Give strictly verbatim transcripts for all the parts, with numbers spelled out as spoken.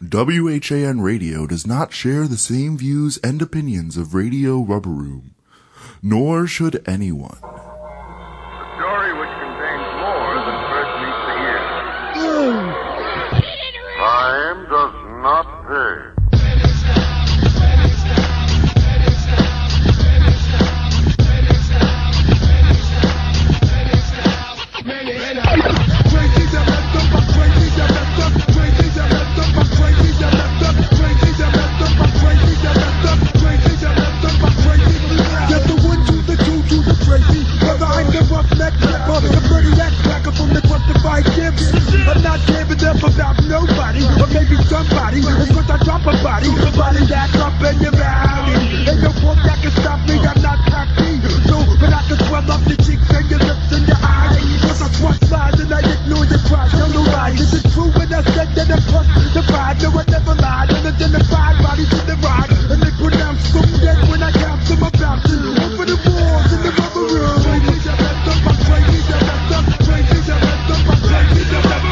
W H A N Radio does not share the same views and opinions of Radio Rubber Room, nor should anyone. A story which contains more than first meets the ear. Time does not pay. I'm not giving up about nobody, or maybe somebody. It's cause I drop a body, a body that's up in your valley. Ain't no fork that can stop me, I'm not cocky. So, but I can swell up your cheeks and your lips and your eyes. Cause I swat slides and I ignore your cries. Tell no lies, is it true when I said that I'm plus the five? No, I never lied, unidentified bodies in the ride. And they pronounce them dead when I count them, I'm bouncing over the walls in the rubber room. Crazy, I messed up, I'm crazy, I messed up, crazy, I messed up, I'm crazy, I messed up.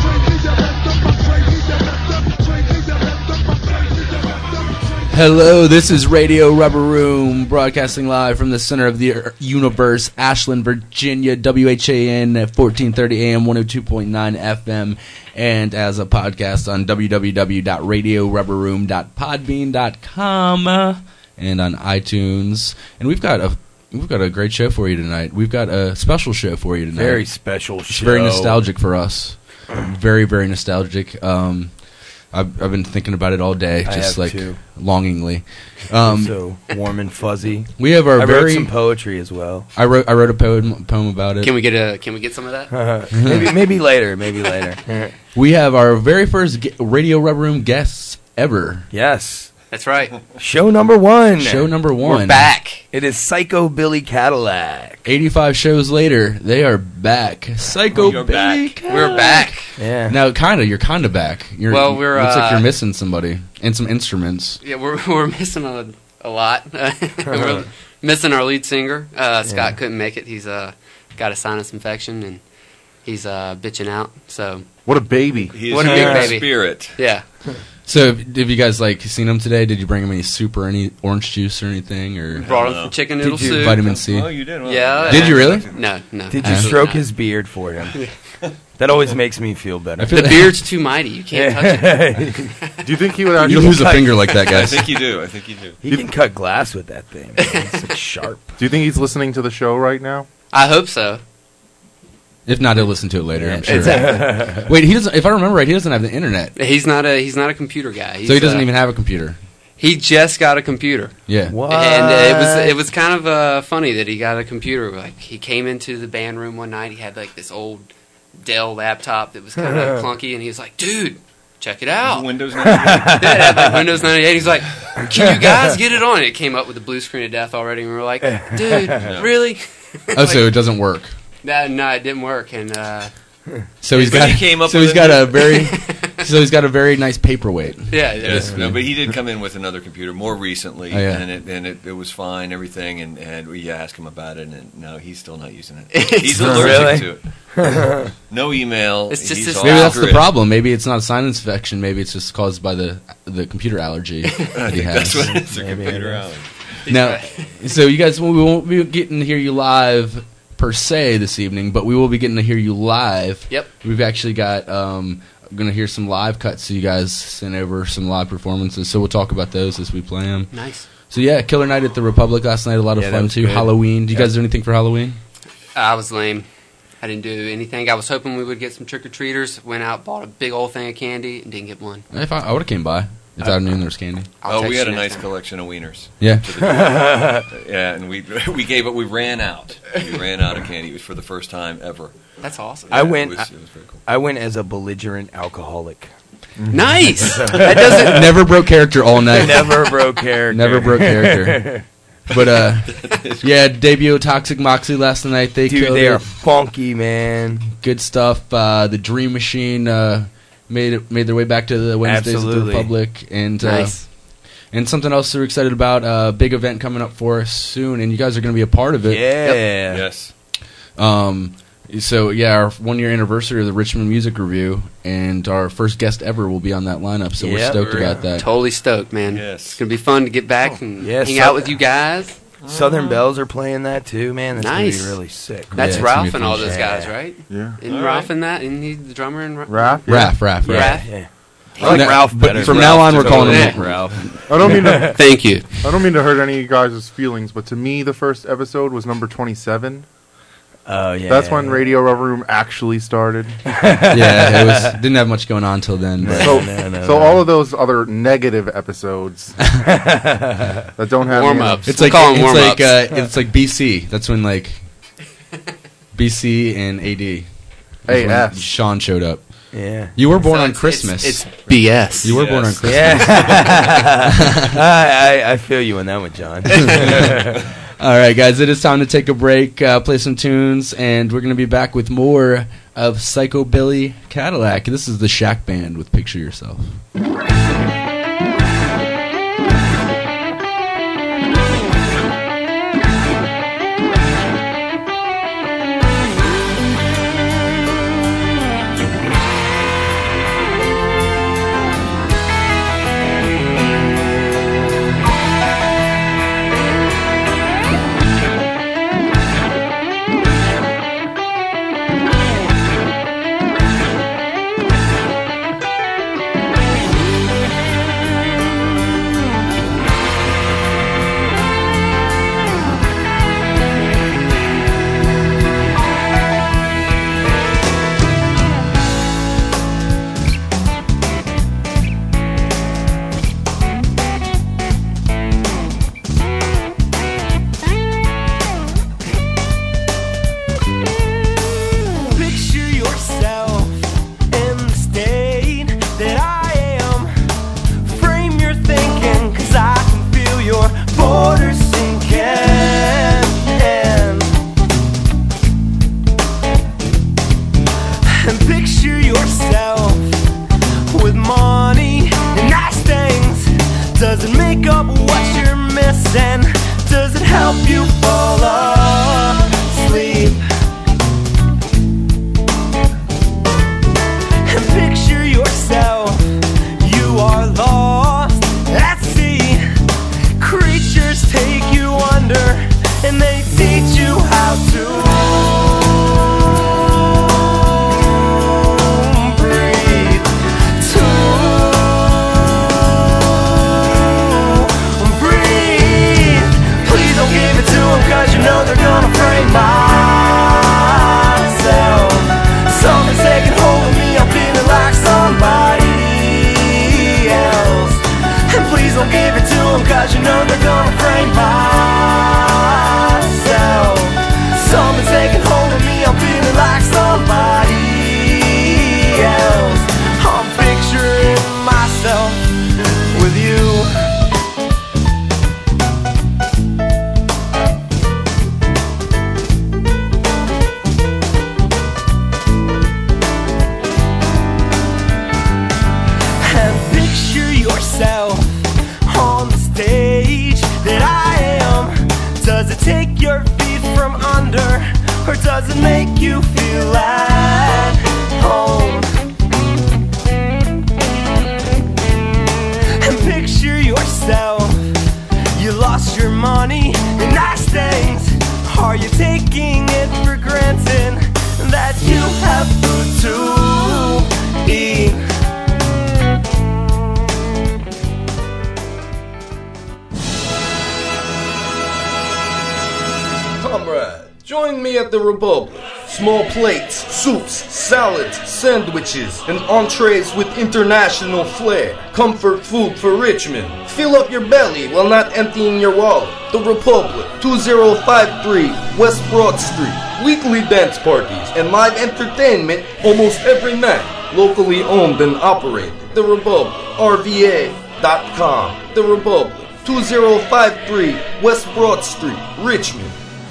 Hello, this is Radio Rubber Room, broadcasting live from the center of the universe, Ashland, Virginia, W H A N at fourteen thirty A M, one oh two point nine F M, and as a podcast on w w w dot radio rubber room dot podbean dot com and on iTunes. And we've got a we've got a great show for you tonight. We've got a special show for you tonight. Very special it's show. Very nostalgic for us. Very, very nostalgic. Um, I've, I've been thinking about it all day, just like too. longingly. Um, so warm and fuzzy. We have our I very. wrote some poetry as well. I wrote. I wrote a poem, poem about it. Can we get a? Can we get some of that? maybe, maybe later. Maybe later. We have our very first ge- Radio Rubber Room guests ever. Yes. That's right. Show number one. Show number one. We're back. It is Psycho Billy Cadillac. eighty-five shows later, they are back. Psycho You're Billy back. Cadillac. We're back. Yeah. Now, kind of. You're kind of back. You're, Well, we're, Looks uh, like you're missing somebody and some instruments. Yeah, we're we're missing a a lot. We're missing our lead singer. Uh, Scott Yeah. couldn't make it. He's uh got a sinus infection and he's uh bitching out. So What a baby. He What is a big in baby. spirit. yeah, So, have you guys like seen him today? Did you bring him any soup or any orange juice or anything, or brought him know. some chicken Did noodle you- soup. vitamin C? Oh, you did? Well, Yeah. Did you really? No, no. Did you absolutely stroke not. his beard for him? That always makes me feel better. I feel The like- beard's too mighty. You can't touch it. Do you think he would actually? You lose a finger like that, I guys. think you do. I think you do. He can cut glass with that thing. It's like sharp. Do you think he's listening to the show right now? I hope so. If not, he'll listen to it later. I'm sure. Exactly. Wait, he doesn't. If I remember right, he doesn't have the internet, He's not a he's not a computer guy. He's, so he doesn't uh, even have a computer. He just got a computer. Yeah. What? And uh, it was it was kind of uh, funny that he got a computer. Like he came into the band room one night. He had like this old Dell laptop that was kind of clunky, and he was like, "Dude, check it out." Windows ninety-eight. Yeah, it had, like, Windows ninety-eight. He's like, "Can you guys get it on?" It came up with the blue screen of death already, and we were like, "Dude, really?" Oh, so it doesn't work. No, no, it didn't work, and uh, So he's But got. he came up so with he's a got new- a very. So he's got a very nice paperweight. yeah, Yes, yeah. no, but he did come in with another computer more recently, Oh, yeah. and it and it, it was fine, everything, and, and we asked him about it, and no, he's still not using it. It's He's not allergic to it. No email. It's just he's his- all Maybe that's the grid. problem. Maybe it's not a sinus infection. Maybe it's just caused by the the computer allergy I that he think has. that's what it's a Maybe computer it is. allergy. Now, so you guys, we won't be getting to hear you live per se this evening, but we will be getting to hear you live. Yep. We've actually got, um, going to hear some live cuts, so you guys sent over some live performances, so we'll talk about those as we play them. Nice. So yeah, Killer Night at the Republic last night, a lot of Yeah, that fun was too. good. Halloween. Do you Yeah. guys do anything for Halloween? I was lame. I didn't do anything. I was hoping we would get some trick or treaters. Went out, bought a big old thing of candy, and didn't get one. If I, I would have came by if I knew there was candy. I'll Oh, text we had you a next nice time. collection of wieners. Yeah. Yeah, and we we gave it. We ran out. We ran out of candy. It was for the first time ever. That's awesome. I Yeah, went- It was, it was very cool. I went as a belligerent alcoholic. Nice. That doesn't Never broke character all night. never broke character. Never broke character. But uh, yeah, debut Toxic Moxie last night. They Dude, killed they it. are funky, man. Good stuff. Uh, the Dream Machine uh, made it, made their way back to the Wednesdays of the Absolutely. Republic, and uh, Nice. and something else we're excited about. A uh, big event coming up for us soon, and you guys are going to be a part of it. Yeah. Yes. Um, So, yeah, our one-year anniversary of the Richmond Music Review, and our first guest ever will be on that lineup, so we're Yep. stoked We're about that. Totally stoked, man. Yes. It's going to be fun to get back and Yeah, hang so- out with you guys. Southern Bells are playing that too, man. That's Nice. gonna be really sick. That's Yeah, it's Ralph gonna be and all fun. those guys, Yeah. right? Yeah. Isn't All Ralph right. in that? Isn't he the drummer in Ra- Raph? Yeah. Raph, Raph, Raph. Raph? Yeah. I like No, Ralph but better. from than now Ralph, on, we're just calling totally him like Ralph. I don't mean to. Thank you. I don't mean to hurt any of you guys' feelings, but to me, the first episode was number twenty-seven. Oh yeah. That's when Radio Rubber Room actually started. Yeah, it was didn't have much going on till then. But So, no, no, so no. all of those other negative episodes that don't have Warm any- ups. it's We'll like call 'em it's warm-ups. like uh, it's like B C. That's when like B C and A D. That's A when S. Sean showed up. Yeah. You were born So on it's- Christmas. It's, it's B S. you were born on Yes. Christmas. Yeah. I, I I feel you on that one, John. All right, guys, it is time to take a break, uh, play some tunes, and we're going to be back with more of Psychobilly Cadillac. This is the Shack Band with Picture Yourself. Picture yourself in the state that I am. Frame your thinking, cause I can feel your borders sinking. And picture yourself with money and nice things. Does it make up what you're missing? Does it help you fall asleep? And picture yourself, you are lost at sea. Creatures take you under, and they teach you how to breathe. To breathe. Please don't give it to them, cause you know they're gonna frame myself. Something's taking hold of me, I'm feeling like somebody else. And please don't give it to them, cause you know they're gonna frame myself. Something's taking hold of me, I'm feeling like somebody else. I'm picturing myself with you. And picture yourself on the stage that I am. Does it take your feet from under, or does it make you feel at home? And picture yourself, you lost your money and nice things. Are you taking it for granted that you have food to eat? Comrade, join me at the Republic. Small plates, soups, salads, sandwiches, and entrees with international flair. Comfort food for Richmond. Fill up your belly while not emptying your wallet. The Republic, two oh five three West Broad Street. Weekly dance parties and live entertainment almost every night. Locally owned and operated. The Republic, R V A dot com. The Republic, two oh five three West Broad Street, Richmond.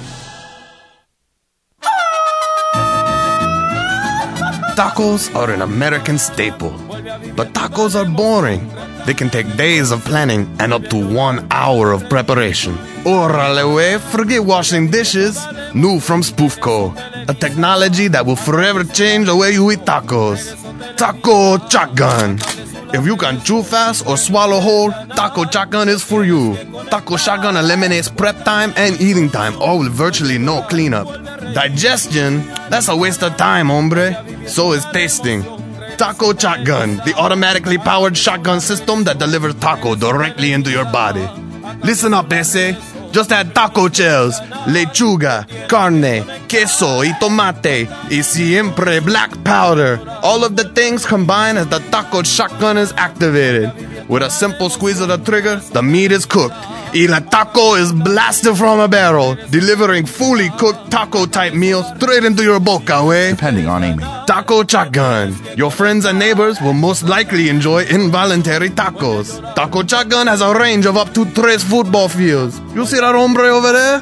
Tacos are an American staple, but tacos are boring. They can take days of planning and up to one hour of preparation. Orale, way, forget washing dishes. New from Spoofco, A technology that will forever change the way you eat tacos. Taco Shotgun. If you can chew fast or swallow whole, Taco Shotgun is for you. Taco Shotgun eliminates prep time and eating time, all with virtually no cleanup. Digestion? That's a waste of time, hombre. So is tasting. Taco Shotgun, the automatically powered shotgun system that delivers taco directly into your body. Listen up, ese. Just add taco shells, lechuga, carne, queso y tomate, y siempre black powder. All of the things combine as the taco shotgun is activated. With a simple squeeze of the trigger, the meat is cooked. Y la taco is blasted from a barrel, delivering fully cooked taco-type meals straight into your boca, way. Depending on aiming. Taco Shotgun. Your friends and neighbors will most likely enjoy involuntary tacos. Taco Shotgun has a range of up to tres football fields. You see that hombre over there?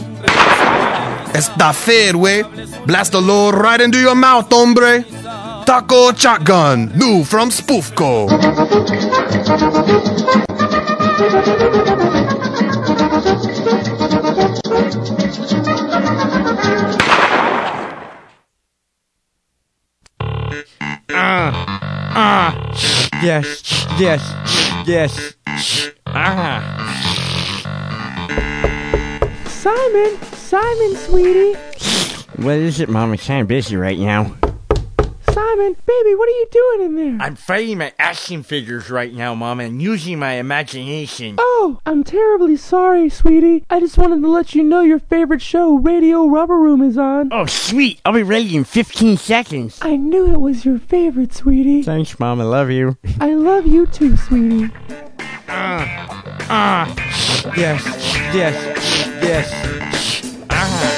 Está fair, way. Blast the load right into your mouth, hombre. Taco Shotgun, new from Spoofco. Ah, ah, yes, yes, yes. Ah. Simon, Simon, sweetie. What is it, Mom? I'm kind of busy right now. Simon, baby, what are you doing in there? I'm fighting my action figures right now, Mom, and using my imagination. Oh, I'm terribly sorry, sweetie. I just wanted to let you know your favorite show, Radio Rubber Room, is on. Oh, sweet. I'll be ready in fifteen seconds. I knew it was your favorite, sweetie. Thanks, Mom. I love you. I love you too, sweetie. Ah, ah, yes, yes, yes. Ah.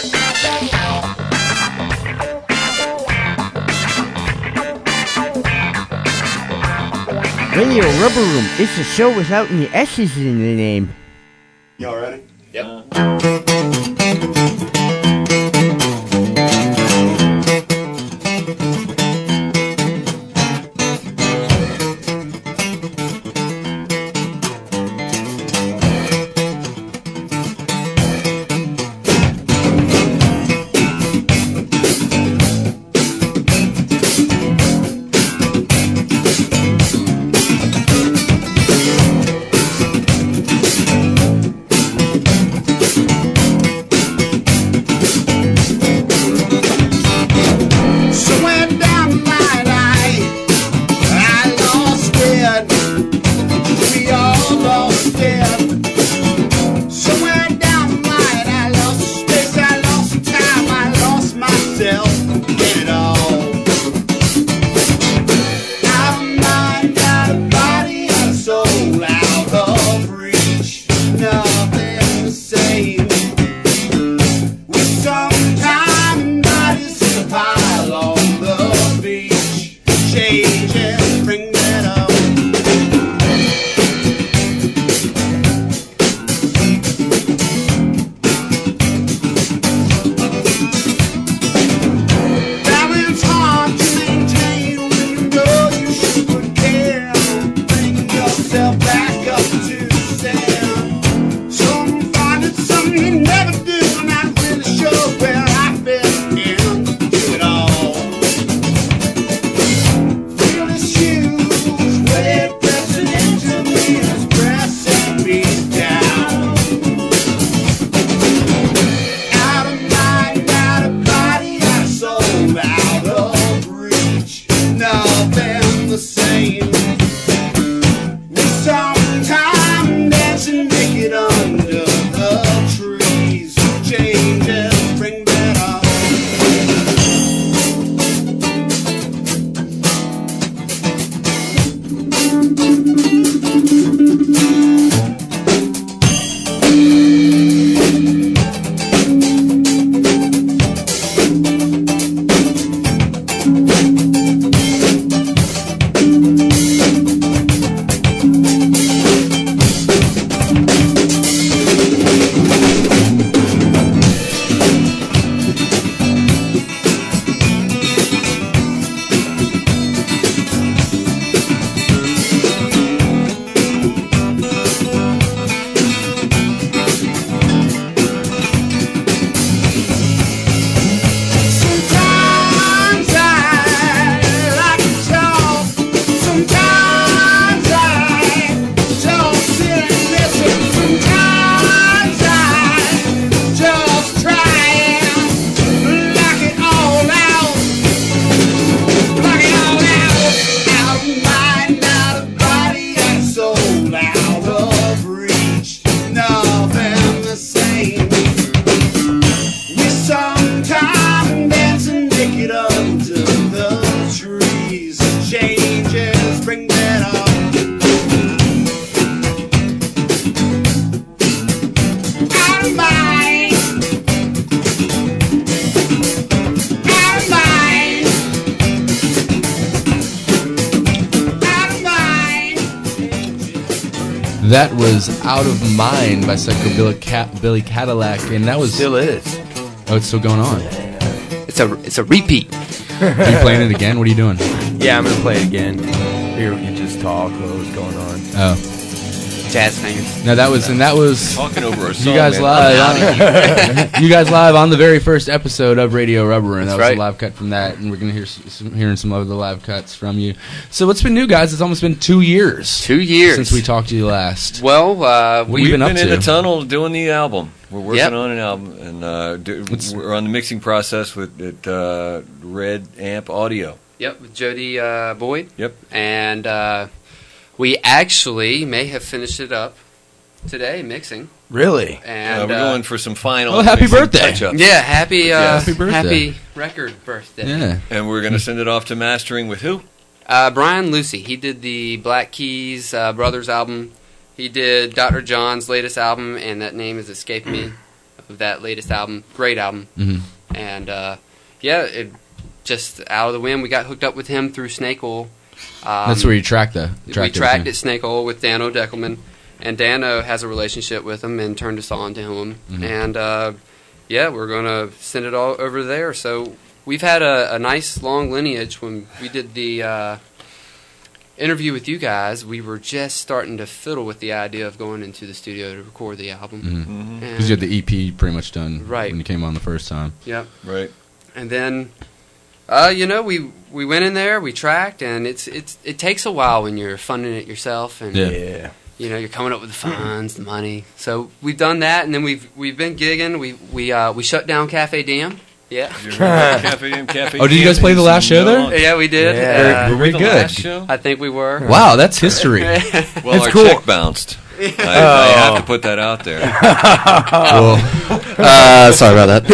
Radio Rubber Room. It's a show without any S's in the name. Y'all ready? Yep. That was Out of Mind by Psycho Billy, Cat- Billy Cadillac, and that was still is. Oh, it's still going on. It's a it's a repeat. Are you playing it again? What are you doing? Yeah, I'm gonna play it again. Here we can just talk what was going on. Oh. Jazz fans. No, that was and that was talking over a you song, guys man. live. On, you guys live on the very first episode of Radio Rubber Room. That That's was right. a live cut from that, and we're gonna hear some, hearing some other live cuts from you. So what's been new, guys? It's almost been two years. Two years since we talked to you last. Well, uh, What We've you been, been, up in to? the tunnel doing the album. We're working Yep. on an album, and uh, do, we're on the mixing process with at, uh, Red Amp Audio. Yep, with Jody uh, Boyd. Yep. And uh, we actually may have finished it up today, mixing. Really? And uh, we're uh, going for some final. Oh, happy mixing birthday. touch-ups. Yeah, happy uh, Yeah. Happy birthday. happy record birthday. Yeah. And we're going to send it off to mastering with who? Uh, Brian Lucy. He did the Black Keys uh, Brothers album. He did Doctor John's latest album, and that name has escaped me of that latest album. Great album. Mm-hmm. And uh, yeah, it just out of the wind. We got hooked up with him through Snake Oil. Um, That's where you tracked the. we Tracked tracked everything. at Snake Oil with Dano Deckelman, and Dano has a relationship with him and turned us on to him. Mhm. And uh, yeah, we're going to send it all over there. So we've had a, a nice long lineage. When we did the uh, interview with you guys, we were just starting to fiddle with the idea of going into the studio to record the album. Mhm. And- Because you had the E P pretty much done Right. when you came on the first time. Yep. Right. And then, uh, you know, we we went in there, we tracked, and it's it's it takes a while when you're funding it yourself, and Yeah. Yeah. you know, you're coming up with the funds, the money. So we've done that, and then we've we've been gigging. We we uh, we shut down Cafe Diem. Yeah. Cafe Diem, Cafe Oh, did you guys play the last show there? Yeah, we did. Yeah. Uh, Were we the good? last show? I think we were. Wow, that's history. Well, It's our cool. check bounced. I, I have to put that out there. well, Uh, sorry about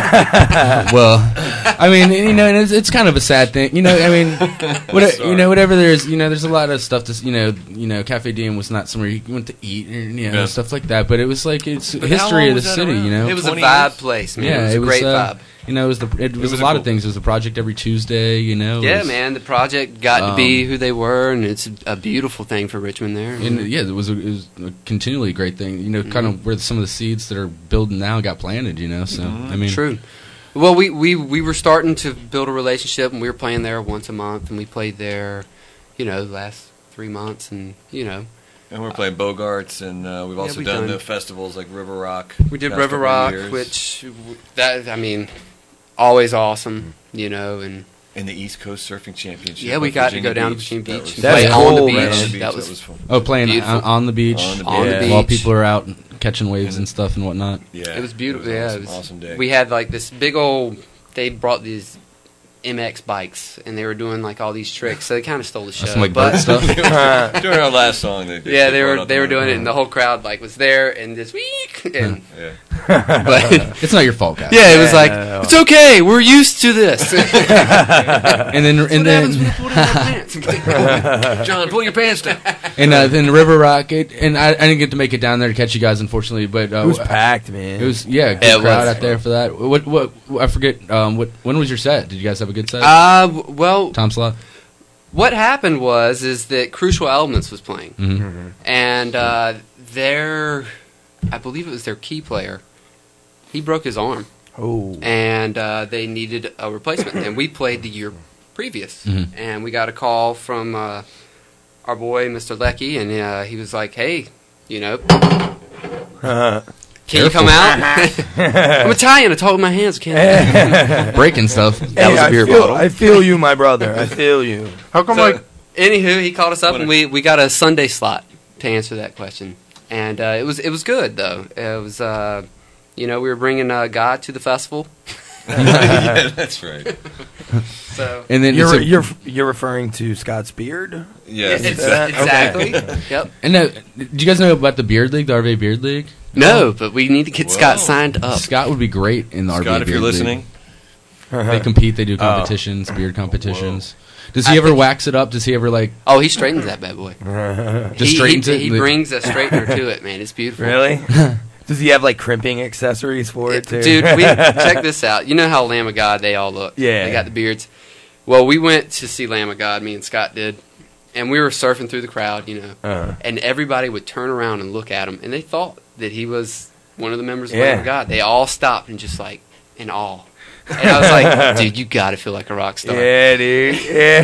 that. well, I mean, you know, and it's, it's kind of a sad thing. You know, I mean, what, you know, whatever there's, you know, there's a lot of stuff to, you know, you know, Cafe Diem was not somewhere you went to eat, and you know, Yeah. stuff like that. But it was like it's But how history long of the was that city. around? You know, It was a twenty vibe years? place, man. yeah, it was a great uh, vibe. You know, it was the it was, was a lot a of cool- things. It was a project every Tuesday. You know, it Yeah, was- man. The project got to be Um, who they were, and it's a beautiful thing for Richmond there. And yeah, it was a, it was a continually a great thing. You know, kind Mm-hmm. of where some of the seeds that are building now got planted. You know, so I mean, True. Well, we, we, we were starting to build a relationship, and we were playing there once a month, and we played there, you know, the last three months, and, you know. And we're playing Bogarts, and uh, we've also we've done, done- the festivals like River Rock. We did past River couple of Rock, years. which, w- that I mean, always awesome, you know, and And the East Coast Surfing Championship. yeah, we at got to Virginia go down to Beach. Virginia That Beach was- and play That's on the cool, beach. man. On the beach, That was fun. oh, playing Beautiful. on, on the beach, On the On the beach. while beach. people are out catching waves and stuff and whatnot. Yeah, It was beautiful. It yeah, was it an was, awesome, awesome day. We had like this big old. They brought these M X bikes, and they were doing like all these tricks. So they kind of stole the show. Some like but- bird stuff. During our last song, they, yeah, they brought were out they the- were doing it, and the whole crowd like was there, and this week, and Yeah. but It's not your fault, guys. yeah, it was like Yeah. it's okay, we're used to this. And then and then John, pull your pants down. and uh, then River Rock. It, and I, I didn't get to make it down there to catch you guys, unfortunately. But uh, It was packed, man. It was yeah, good Yeah, it crowd was. out there for that. What what I forget. Um, what when was your set? Did you guys have a good set? uh, w- well, Time slot. what happened was is that Crucial Elements was playing, Mm-hmm. and uh, their, I believe it was their key player, he broke his arm. Oh. And uh, they needed a replacement. And we played the year previous, Mhm. and we got a call from uh, our boy, Mister Lecky, and uh, he was like, "Hey, you know, can you come out?" I'm Italian. I talk with my hands. Can't. Breaking stuff. That was a I beer feel, bottle. I feel you, my brother. I feel you. How come So, like anywho, he called us up, and we, we got a Sunday slot to answer that question, and uh, it was it was good though. It was uh, you know we were bringing uh, God to the festival. Yeah, that's right. So And then You're it's a- you're you're referring to Scott's beard? Yes. it's, that- exactly. okay. Yep. And uh, do you guys know about the Beard League, the R V A Beard League? No, but we need to get Whoa. Scott signed up. Scott would be great in the R V A Scott, if Beard you're League. listening, They compete. They do Oh. competitions, beard competitions. Does he I ever think- wax it up? Does he ever like Oh, he straightens that bad boy. just he, straightens he, it? He brings a straightener to it, man. It's beautiful. Really? Does he have like crimping accessories for it too? Dude, we check this out. You know how Lamb of God they all look. Yeah. They got the beards. Well, we went to see Lamb of God, me and Scott did, and we were surfing through the crowd, you know, Uh-huh. and everybody would turn around and look at him, and they thought that he was one of the members of Yeah. Lamb of God. They all stopped and just like in awe. And I was like, dude, you got to feel like a rock star. Yeah, dude.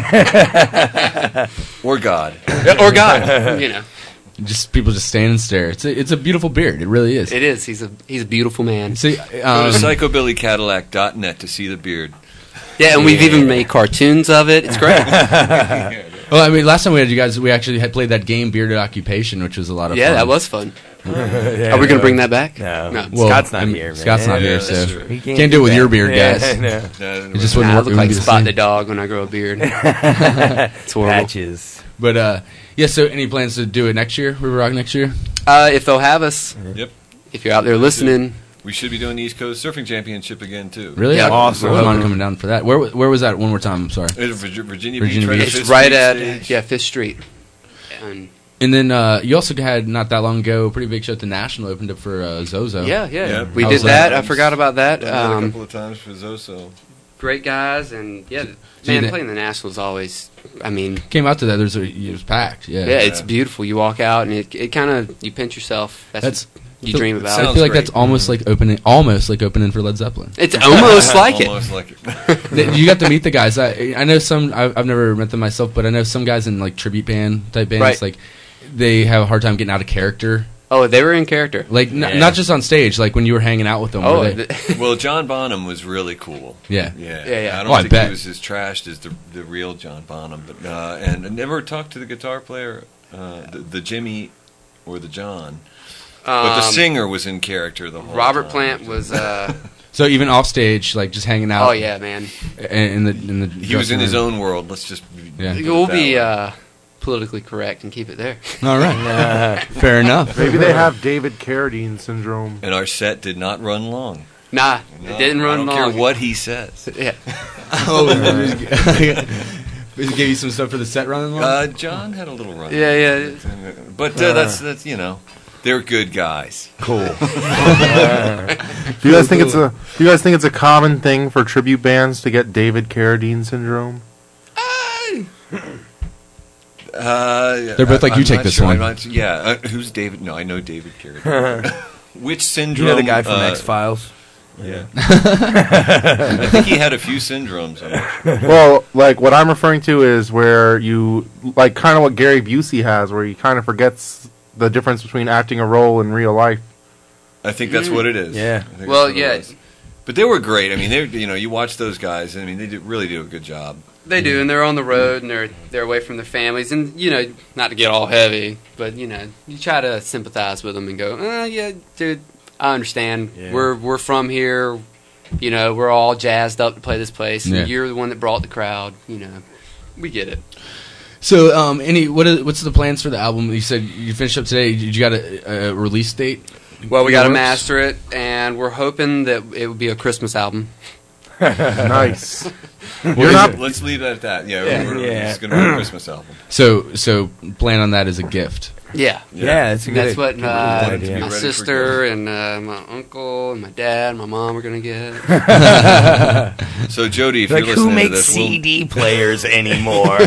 Yeah. Or God. Or God, you know. Just people just stand and stare. It's a, it's a beautiful beard. It really is. It is. He's a he's a beautiful man. See, Go um, to psychobilly cadillac dot net to see the beard. Yeah, and we've even made cartoons of it. It's great. well, I mean, last time we had you guys, we actually had played that game Bearded Occupation, which was a lot of Yeah, fun. that was fun. Yeah, Are we going to no. bring that back? No. No. Well, Scott's not I mean, here, man. Scott's not Yeah, here, that's so true. He can't, can't do it do with that. your beard, Yeah, guys. no. It just wouldn't Nah, I work. look it like wouldn't be the Spot same. the dog when I grow a beard. It's horrible. Patches. But uh, yeah. So, any plans to do it next year? River Rock next year? Uh, if they'll have us. Yep. If you're out there listening. We should be doing the East Coast Surfing Championship again, too. Really? Yeah. Awesome. I We're was hoping. coming down for that. Where where was that? One more time. I'm sorry. It's Virginia, Virginia, Virginia Beach. Beach. Right It's Fifth right Street at stage. yeah Fifth Street. And And then uh, you also had not that long ago a pretty big show at the National. Opened up for uh, Zozo. yeah, yeah, Yeah, we How did was that. that? I forgot about that. Done that a Um, couple of times for Zoso. great guys, and yeah, See man, that- playing the National is always. I mean, Came out to that. There's a it was packed. Yeah. yeah, it's Yeah. beautiful. You walk out, and it it kind of you pinch yourself. That's, That's- what you So- dream I about. sounds feel like great. that's almost like opening, almost like opening for Led Zeppelin. It's almost like it. Almost like it. Th- you got to meet the guys. I, I know some. I've, I've never met them myself, but I know some guys in like tribute band type bands. Right. Like they have a hard time getting out of character. Oh, they were in character. Like n- Yeah. not just on stage. Like when you were hanging out with them. Oh, were they- th- Well, John Bonham was really cool. yeah. Yeah, Yeah, yeah. I don't Oh, I think bet. he was as trashed as the the real John Bonham, but uh, and I never talked to the guitar player, uh, the, the Jimmy or the John, but the Um, singer was in character the whole Robert time. Plant was. Uh, So even off stage, like just hanging out. oh yeah, man. In, in the in the. He was in his dressing room. own world. Let's just Yeah. put it We'll that be way. uh, politically correct and keep it there. All right. Fair enough. Maybe they have David Carradine syndrome. and our set did not run long. Nah, No, it didn't run I don't long. care what he says. Yeah. oh, gave you some stuff for the set running long. Uh, John had a little run. Yeah, yeah. But uh, that's that's you know, they're good guys. Cool. Do you guys think it's a Do you guys think it's a common thing for tribute bands to get David Carradine syndrome? Uh, They're both like, I'm you take not this sure. one. I'm not- yeah, uh, who's David? No, I know David Carradine. Which You syndrome? know the guy from uh, X Files? Yeah. I think he had a few syndromes. I'm- Well, like what I'm referring to is where you like kind of what Gary Busey has, where he kind of forgets the difference between acting a role in real life. I think that's what it is. Yeah. I think that's Well, what it yeah. was. But they were great. I mean, they you know you watch those guys. I mean, they do, really do a good job. They do, and they're on the road, and they're they're away from their families, and you know, not to get all heavy, but you know, you try to sympathize with them and go, uh, yeah, dude, I understand. Yeah. We're we're from here, you know, we're all jazzed up to play this place, and Yeah. you're the one that brought the crowd, you know, we get it. So, um, any what is, what's the plans for the album? You said you finished up today. Did you got a, a release date? Well, we In got to the works? master it, and we're hoping that it would be a Christmas album. Nice. Well, You're not. let's leave it at that. Yeah, Yeah. we're, Yeah. it's going to be a Christmas album. So, so plan on that as a gift. Yeah. Yeah, it's a good. That's what good uh, wanted to be idea. my ready for sister and uh, my uncle and my dad and my mom are going to get. So, Jody, if Like, you're who listening to makes this, we'll- C D players anymore?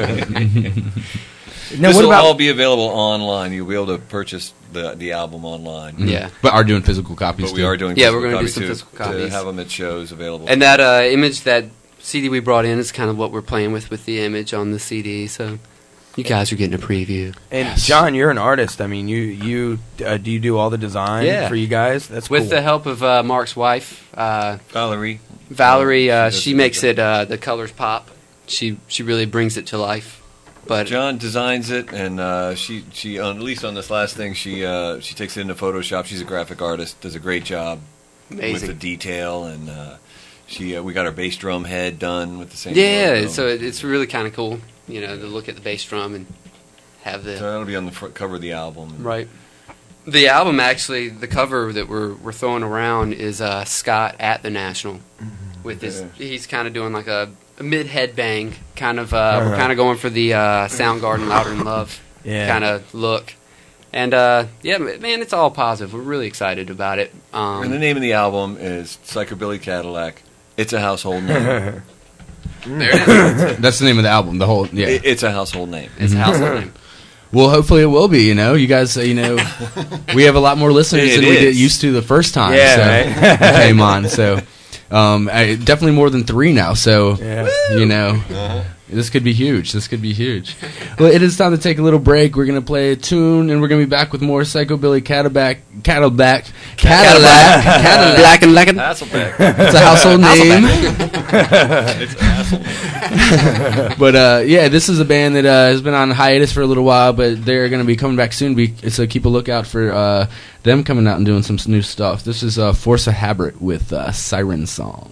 Now, this what will about all be available online. You'll be able to purchase the the album online. Yeah. But are doing physical copies. But we too. are doing Yeah, physical we're gonna do copies some too, physical to copies. have them at shows available. And that uh, image, that C D we brought in, is kind of what we're playing with with the image on the C D. So you guys are getting a preview. And John, you're an artist. I mean, you you uh, do you do all the design Yeah. for you guys? That's With cool. the help of uh, Mark's wife, uh, Valerie, Valerie, uh, does she a good makes job. it uh, the colors pop. She she really brings it to life. But John designs it, and uh, she she on, at least on this last thing, she uh, she takes it into Photoshop. She's a graphic artist, does a great job with amazing. the detail, and uh, she uh, we got our bass drum head done with the same. Yeah, logo. so it, it's really kind of cool, you know, to look at the bass drum and have the So that'll be on the front cover of the album. right. The album, actually, the cover that we're we're throwing around is uh, Scott at the National, with his Yeah. he's kind of doing like a, a mid head bang kind of. Uh, We're Uh-huh. kind of going for the uh, Soundgarden Louder Than Love Yeah. kind of look, and uh, yeah, man, it's all positive. We're really excited about it. Um, And the name of the album is Psychobilly Cadillac. It's a household name. There it is. That's the name of the album. The whole yeah. It- it's a household name. It's a household name. Well, hopefully it will be. You know, you guys. Uh, you know, we have a lot more listeners It than we is. did used to the first time. Yeah, so, right? came on. So, um, I, definitely more than three now. So, Yeah. you know, Uh-huh. this could be huge. This could be huge. Well, it is time to take a little break. We're gonna play a tune, and we're gonna be back with more Psychobilly Cadillac, Cadillac, Cadillac, Cadillac, Black and Leggin. Hasselbeck. It's a household name. It's Hasselbeck. But uh, yeah, this is a band that uh, has been on hiatus for a little while, but they're going to be coming back soon. Be, so keep a lookout for uh, them coming out and doing some new stuff. This is uh, Force of Habit with uh, Siren Song.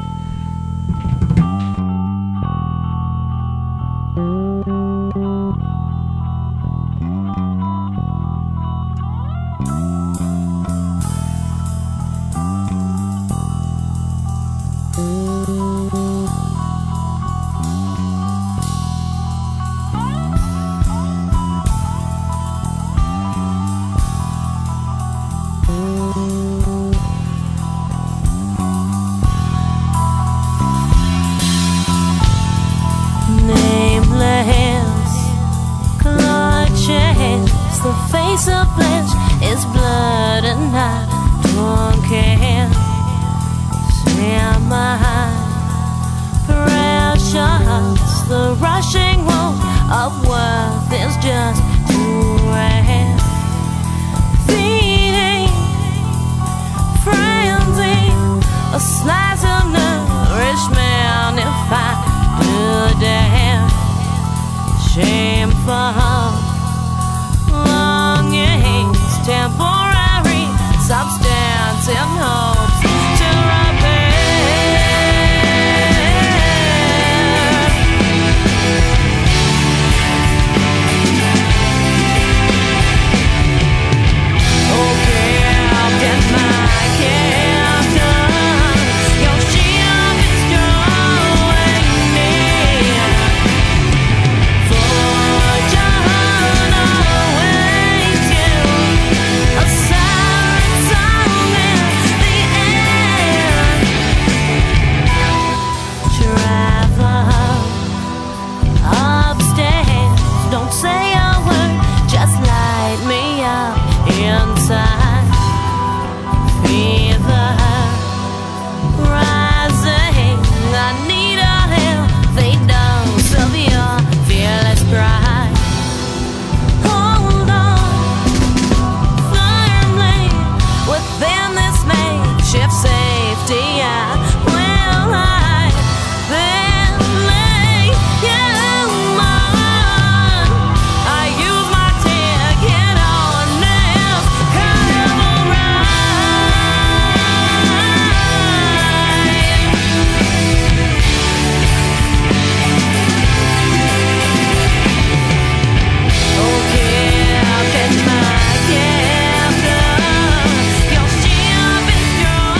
Nameless clutches the face of flesh is blood and I don't care. Stand behind precious, the rushing wound of worth is just too rare. Feeding frenzy, a slice of nourishment if I do dare. Shameful longings, temporary substance in hopes to repair. Okay, I'll get my captain. Your ship is drawing near. Fortune awaits you. A siren song is the end. Travel upstairs. Don't say a word. Just light me up inside. Fever rising. I need a healthy dose of your fearless pride. Hold on firmly within this makeshift safety. I will hide, then lay you mine. I use my ticket on this carnival Okay, I'll catch my captain. Your ship is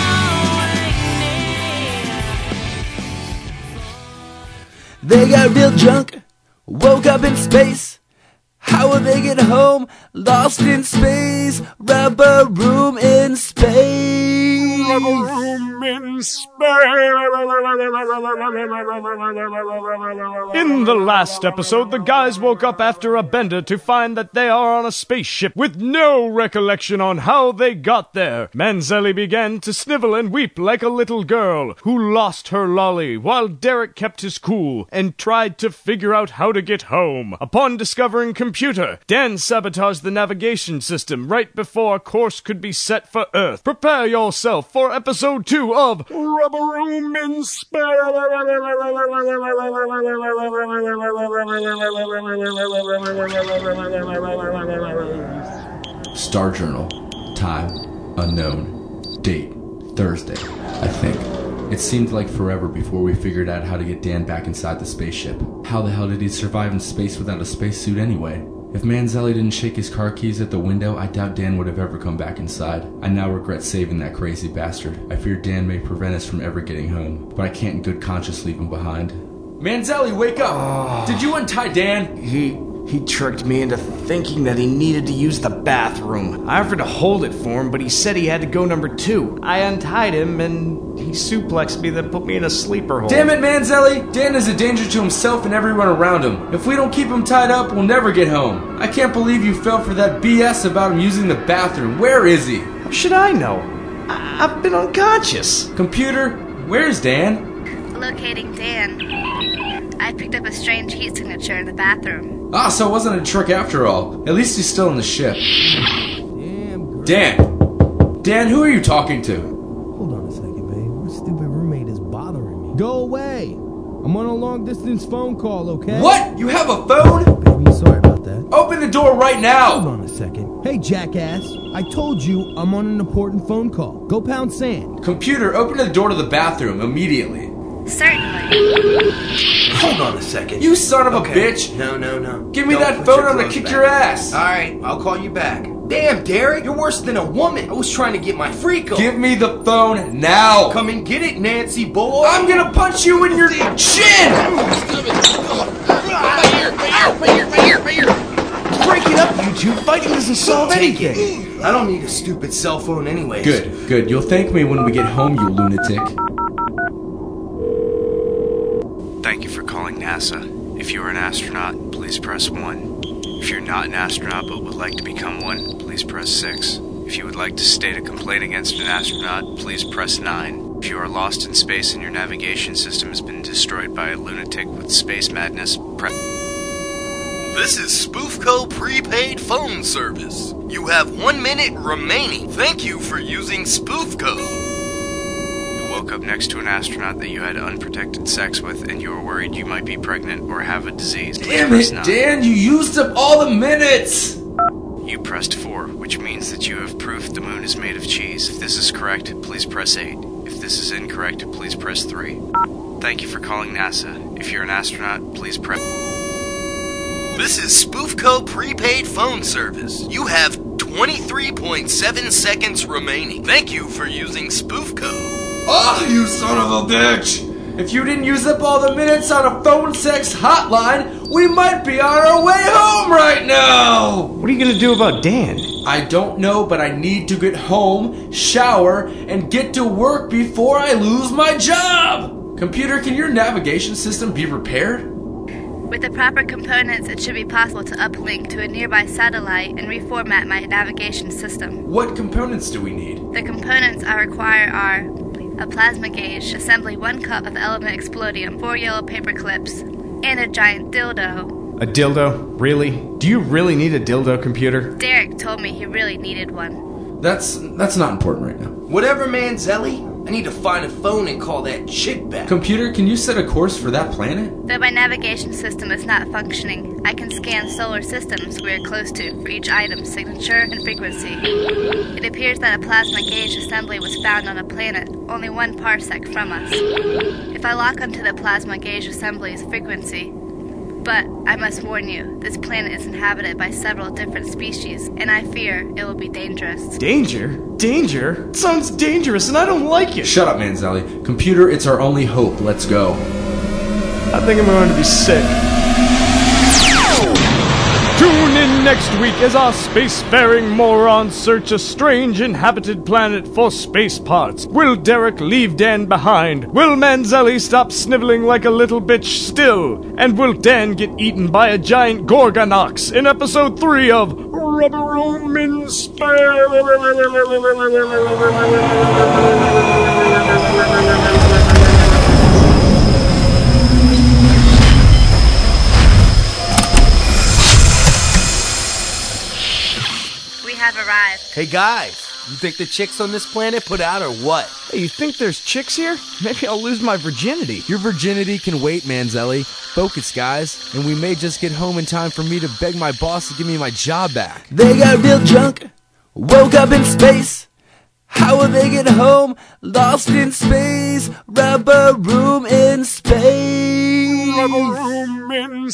drawing near. They got real drunk, woke up in space. How will they get home? Lost in space, rubber room in space. Rubber room in In the last episode, the guys woke up after a bender to find that they are on a spaceship with no recollection on how they got there. Manzelli began to snivel and weep like a little girl who lost her lolly, while Derek kept his cool and tried to figure out how to get home. Upon discovering computer, Dan sabotaged the navigation system right before a course could be set for Earth. Prepare yourself for episode two of Rubber Room in Space. Star Journal. Time unknown. Date Thursday, I think. It seemed like forever before we figured out how to get Dan back inside the spaceship. How the hell did he survive in space without a spacesuit anyway? If Manzelli didn't shake his car keys at the window, I doubt Dan would have ever come back inside. I now regret saving that crazy bastard. I fear Dan may prevent us from ever getting home, but I can't in good conscience leave him behind. Manzelli, wake up! Did you untie Dan? He He tricked me into thinking that he needed to use the bathroom. I offered to hold it for him, but he said he had to go number two. I untied him, and he suplexed me, then put me in a sleeper hole. Damn it, Manzelli! Dan is a danger to himself and everyone around him. If we don't keep him tied up, we'll never get home. I can't believe you fell for that B S about him using the bathroom. Where is he? How should I know? I- I've been unconscious. Computer, where's Dan? Locating Dan. I picked up a strange heat signature in the bathroom. Ah, so it wasn't a trick after all. At least he's still in the ship. Dan! Dan, who are you talking to? Hold on a second, babe. My stupid roommate is bothering me. Go away! I'm on a long-distance phone call, okay? What? You have a phone? Baby, sorry about that. Open the door right now! Hold on a second. Hey, jackass. I told you I'm on an important phone call. Go pound sand. Computer, open the door to the bathroom immediately. Certainly. Hold on a second. You son of okay. a bitch! No, no, no. Give me Don't that put phone, your I'm gonna clothes kick back. your ass! Alright, I'll call you back. Damn, Derek, you're worse than a woman. I was trying to get my freak on. Give me the phone now! Come and get it, Nancy boy. I'm gonna punch you in your chin! Break it up, you two. Fighting doesn't solve anything. I don't need a stupid cell phone anyways. Good, good. You'll thank me when we get home, you lunatic. Thank you for calling NASA. If you are an astronaut, please press one. If you're not an astronaut but would like to become one, please press six. If you would like to state a complaint against an astronaut, please press nine. If you are lost in space and your navigation system has been destroyed by a lunatic with space madness, press... This is Spoofco prepaid phone service. You have one minute remaining. Thank you for using Spoofco. You woke up next to an astronaut that you had unprotected sex with and you were worried you might be pregnant or have a disease. Please Damn press it, nine. Dan, you used up all the minutes! You pressed four, which means that you have proof the moon is made of cheese. If this is correct, please press eight. If this is incorrect, please press three. Thank you for calling NASA. If you're an astronaut, please press... This is Spoofco prepaid phone service. You have twenty-three point seven seconds remaining. Thank you for using Spoofco. Oh, you son of a bitch! If you didn't use up all the minutes on a phone sex hotline, we might be on our way home right now! What are you gonna do about Dan? I don't know, but I need to get home, shower, and get to work before I lose my job! Computer, can your navigation system be repaired? With the proper components, it should be possible to uplink to a nearby satellite and reformat my navigation system. What components do we need? The components I require are a plasma gauge, assembly one cup of element explodium, four yellow paper clips, and a giant dildo. A dildo? Really? Do you really need a dildo, computer? Derek told me he really needed one. That's that's not important right now. Whatever, Manzelli. I need to find a phone and call that chick back. Computer, can you set a course for that planet? Though my navigation system is not functioning, I can scan solar systems we are close to for each item's signature and frequency. It appears that a plasma gauge assembly was found on a planet only one parsec from us. If I lock onto the plasma gauge assembly's frequency, but I must warn you, this planet is inhabited by several different species, and I fear it will be dangerous. Danger? Danger? It sounds dangerous, and I don't like it. Shut up, Manzelli. Computer, it's our only hope. Let's go. I think I'm going to be sick. Tune in next week as our spacefaring morons search a strange inhabited planet for space parts. Will Derek leave Dan behind? Will Manzelli stop sniveling like a little bitch still? And will Dan get eaten by a giant Gorgonox in episode three of Rubber Room in Space? Have arrived. Hey guys, you think the chicks on this planet put out or what? Hey, you think there's chicks here? Maybe I'll lose my virginity. Your virginity can wait, Manzelli. Focus, guys, and we may just get home in time for me to beg my boss to give me my job back. They got real drunk, woke up in space. How will they get home? Lost in space. Rubber room in space. Rubber room in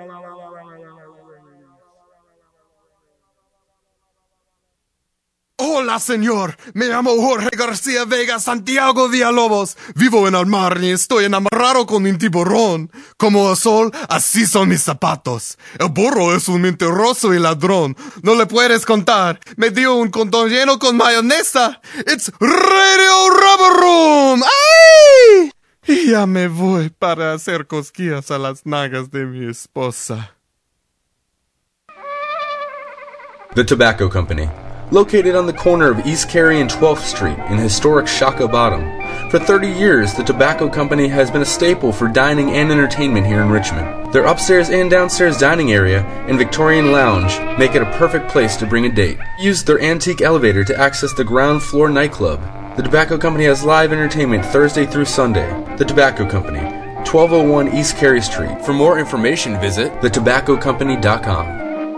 space. Hola, señor. Me llamo Jorge García Vega Santiago Villalobos. Vivo en el mar y estoy enamorado con un tiburón. Como el sol, así son mis zapatos. El burro es un mentiroso y ladrón. No le puedes contar. Me dio un condón lleno con mayonesa. It's Radio Rubber Room. ¡Ay! Y ya me voy para hacer cosquillas a las nalgas de mi esposa. The Tobacco Company, located on the corner of East Carey and twelfth Street in historic Shaka Bottom. For thirty years, the Tobacco Company has been a staple for dining and entertainment here in Richmond. Their upstairs and downstairs dining area and Victorian lounge make it a perfect place to bring a date. Use their antique elevator to access the ground floor nightclub. The Tobacco Company has live entertainment Thursday through Sunday. The Tobacco Company, twelve oh one East Carey Street. For more information, visit the tobacco company dot com.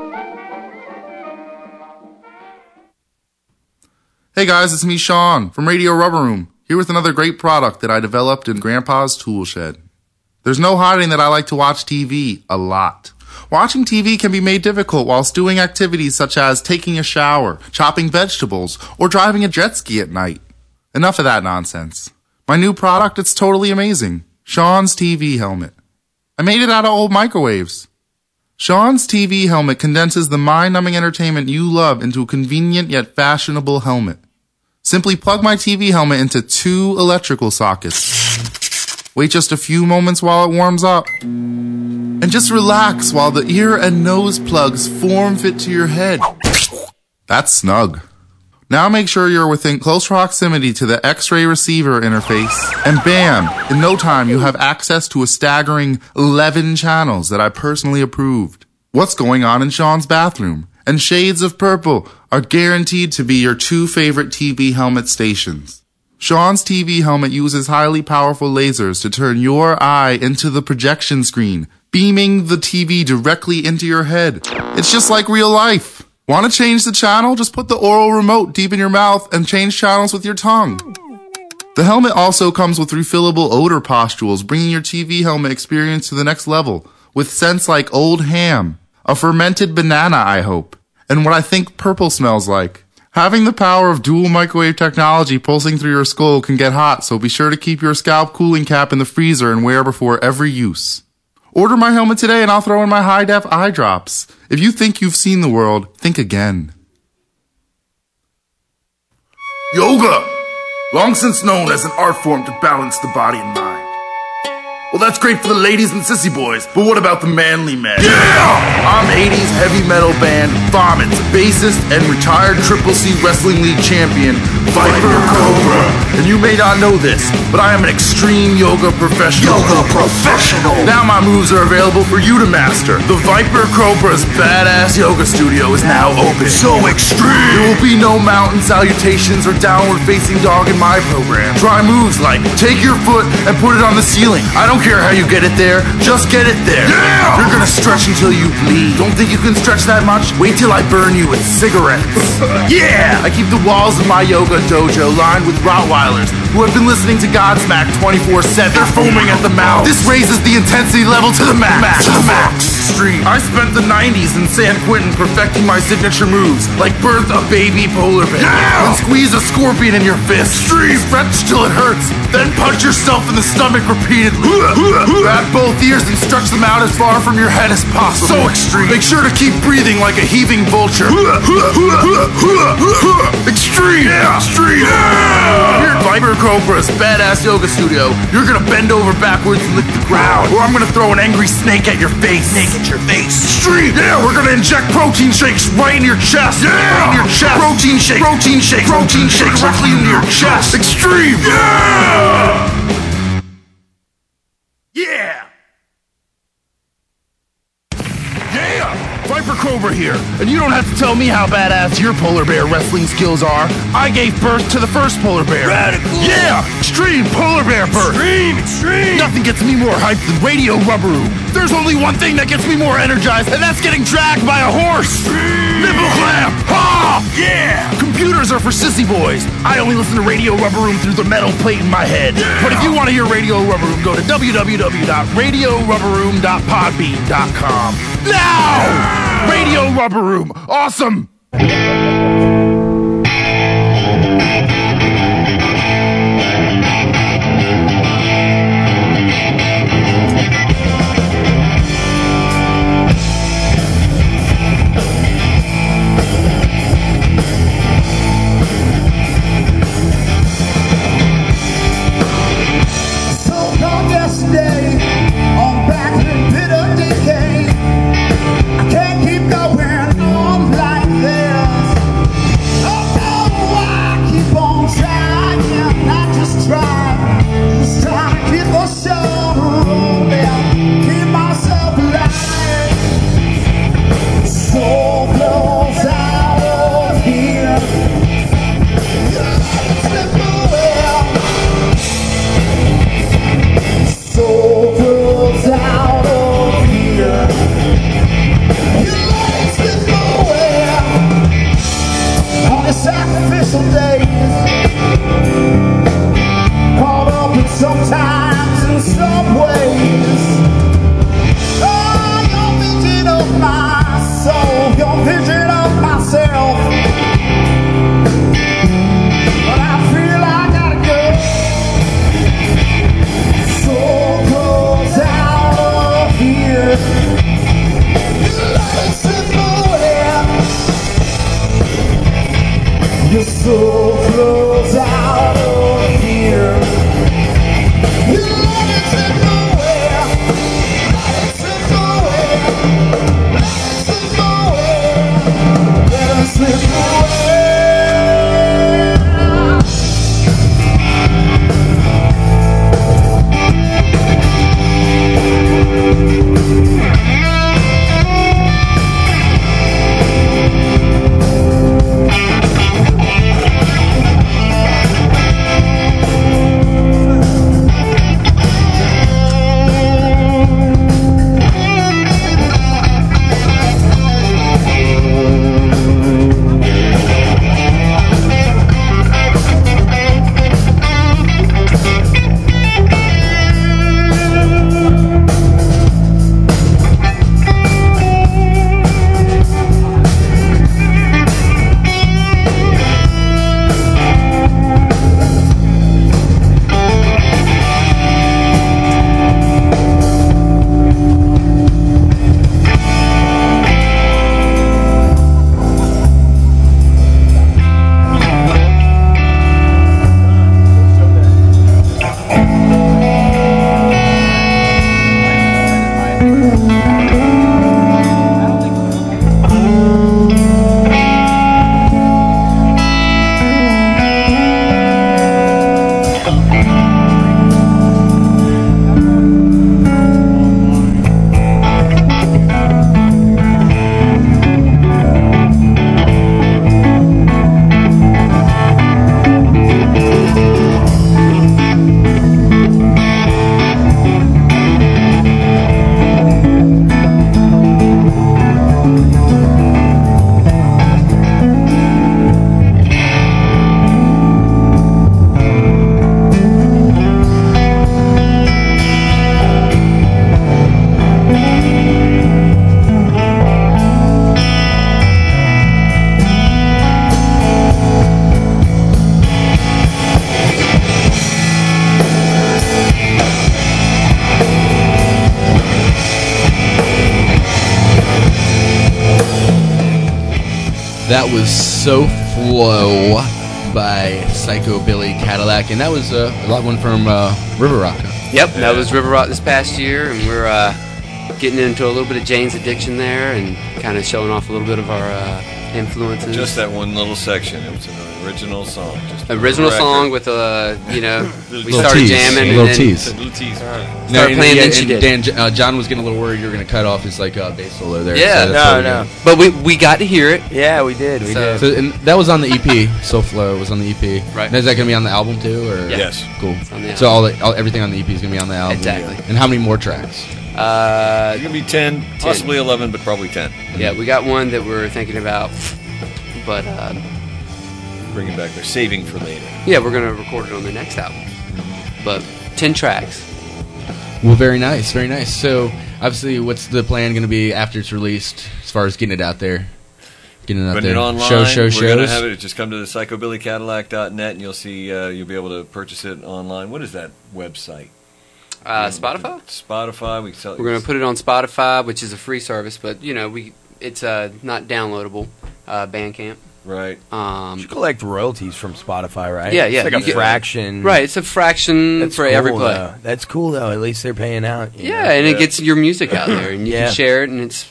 Hey guys, it's me, Sean, from Radio Rubber Room, here with another great product that I developed in Grandpa's tool shed. There's no hiding that I like to watch T V a lot. Watching T V can be made difficult whilst doing activities such as taking a shower, chopping vegetables, or driving a jet ski at night. Enough of that nonsense. My new product, it's totally amazing. Sean's T V helmet. I made it out of old microwaves. Sean's T V helmet condenses the mind-numbing entertainment you love into a convenient yet fashionable helmet. Simply plug my T V helmet into two electrical sockets. Wait just a few moments while it warms up. And just relax while the ear and nose plugs form fit to your head. That's snug. Now make sure you're within close proximity to the X-ray receiver interface, and bam, in no time you have access to a staggering eleven channels that I personally approved. What's going on in Sean's bathroom? And shades of purple are guaranteed to be your two favorite T V helmet stations. Sean's T V helmet uses highly powerful lasers to turn your eye into the projection screen, beaming the T V directly into your head. It's just like real life. Want to change the channel? Just put the oral remote deep in your mouth and change channels with your tongue. The helmet also comes with refillable odor pustules, bringing your T V helmet experience to the next level, with scents like old ham, a fermented banana, I hope, and what I think purple smells like. Having the power of dual microwave technology pulsing through your skull can get hot, so be sure to keep your scalp cooling cap in the freezer and wear before every use. Order my helmet today and I'll throw in my high-def eye drops. If you think you've seen the world, think again. Yoga! Long since known as an art form to balance the body and mind. Well, that's great for the ladies and sissy boys, but what about the manly men? Yeah! I'm eighties heavy metal band Vomit's bassist and retired Triple C Wrestling League champion, Viper Cobra. And you may not know this, but I am an extreme yoga professional. Yoga professional! Now my moves are available for you to master. The Viper Cobra's badass yoga studio is now open. So extreme! There will be no mountain salutations or downward facing dog in my program. Try moves like take your foot and put it on the ceiling. I don't care how you get it there, just get it there. Yeah! You're gonna stretch until you bleed. Don't think you can stretch that much? Wait till I burn you with cigarettes. Yeah! I keep the walls of my yoga dojo lined with Rottweilers who have been listening to Godsmack twenty-four seven. They're foaming at the mouth. This raises the intensity level to the max. max to the max. Extreme. I spent the nineties in San Quentin perfecting my signature moves, like birth a baby polar bear. Yeah! And squeeze a scorpion in your fist. Extreme. Stretch till it hurts, then punch yourself in the stomach repeatedly. Grab both ears and stretch them out as far from your head as possible. So extreme. Make sure to keep breathing like a heaving vulture. Extreme. Yeah. Extreme. Yeah. Here at Viper Cobra's badass yoga studio, you're gonna bend over backwards and lick the ground, or I'm gonna throw an angry snake at your face. Snake at your face. Extreme. Yeah. We're gonna inject protein shakes right in your chest. Yeah. Right in your chest. Protein shake. Protein shake. Protein shake directly into your chest. Extreme. Yeah. Yeah! Yeah! Viper Cobra here, and you don't have to tell me how badass your polar bear wrestling skills are. I gave birth to the first polar bear. Radical! Yeah! Extreme polar bear birth! Extreme! Extreme! Nothing gets me more hyped than Radio Rubber Room. There's only one thing that gets me more energized, and that's getting dragged by a horse! Extreme! Nipple clamp! Ha! Yeah! Computers are for sissy boys. I only listen to Radio Rubber Room through the metal plate in my head. Yeah. But if you want to hear Radio Rubber Room, go to w w w dot radio rubber room dot podbean dot com. Now! Yeah. Radio Rubber Room. Awesome! That was So Flow by Psychobilly Cadillac, and that was uh, a lot one from uh, River Rock. Yep, that was River Rock this past year, and we're uh, getting into a little bit of Jane's Addiction there, and kind of showing off a little bit of our uh, influences. Just that one little section. It was an original song. Just original record. song with a, you know, we little started tease. jamming. Little and then tease. Little tease. Started No, and- playing, yeah, then she and did. Dan, uh, John was getting a little worried you were going to cut off his like uh, bass solo there. Yeah, so that's no, totally no. good. But we we got to hear it. Yeah, we did. We So- did. So and that was on the E P. So Flow was on the E P. Right. And is that going to be on the album too? Or? Yeah. Yes. Cool. It's on the So all, the, all everything on the E P is going to be on the album. Exactly. And how many more tracks? Uh, It's gonna be ten, possibly eleven, but probably ten. yeah, we got one that we're thinking about, but uh, Bring it back. They're saving for later. yeah, we're gonna record it on the next album. But ten tracks. Well, very nice, very nice. So obviously, what's the plan going to be after it's released as far as getting it out there? Getting it out Putting there. it online. Show, show, We're shows. gonna have it. Just come to the psychobilly cadillac dot net, and you'll see. Uh, you'll be able to purchase it online. What is that website? Uh, Spotify. Spotify. We sell. We're gonna put it on Spotify, which is a free service, but you know we it's uh, not downloadable. Uh, Bandcamp. Right. Um, You collect royalties from Spotify, right? Yeah, yeah. It's like you a get- fraction. Right, it's a fraction That's for cool, every play. though. That's cool, though. At least they're paying out. you Yeah, know? and it Yeah. gets your music out there, and you Yeah. can share it, and it's,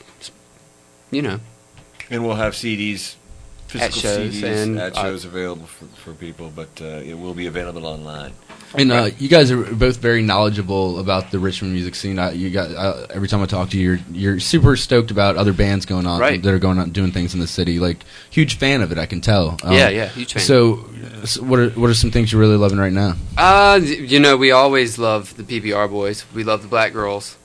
you know, And we'll have C Ds, physical shows C Ds and, at uh, shows available for, for people, but uh, it will be available online. And uh, you guys are both very knowledgeable about the Richmond music scene. I, you got uh, every time I talk to you, you're you're super stoked about other bands going on Right. that are going on doing things in the city. Like huge fan of it, I can tell. Um, Yeah, yeah, huge fan. So, so what are what are some things you're really loving right now? Uh, you know, we always love the P B R boys. We love the Black Girls.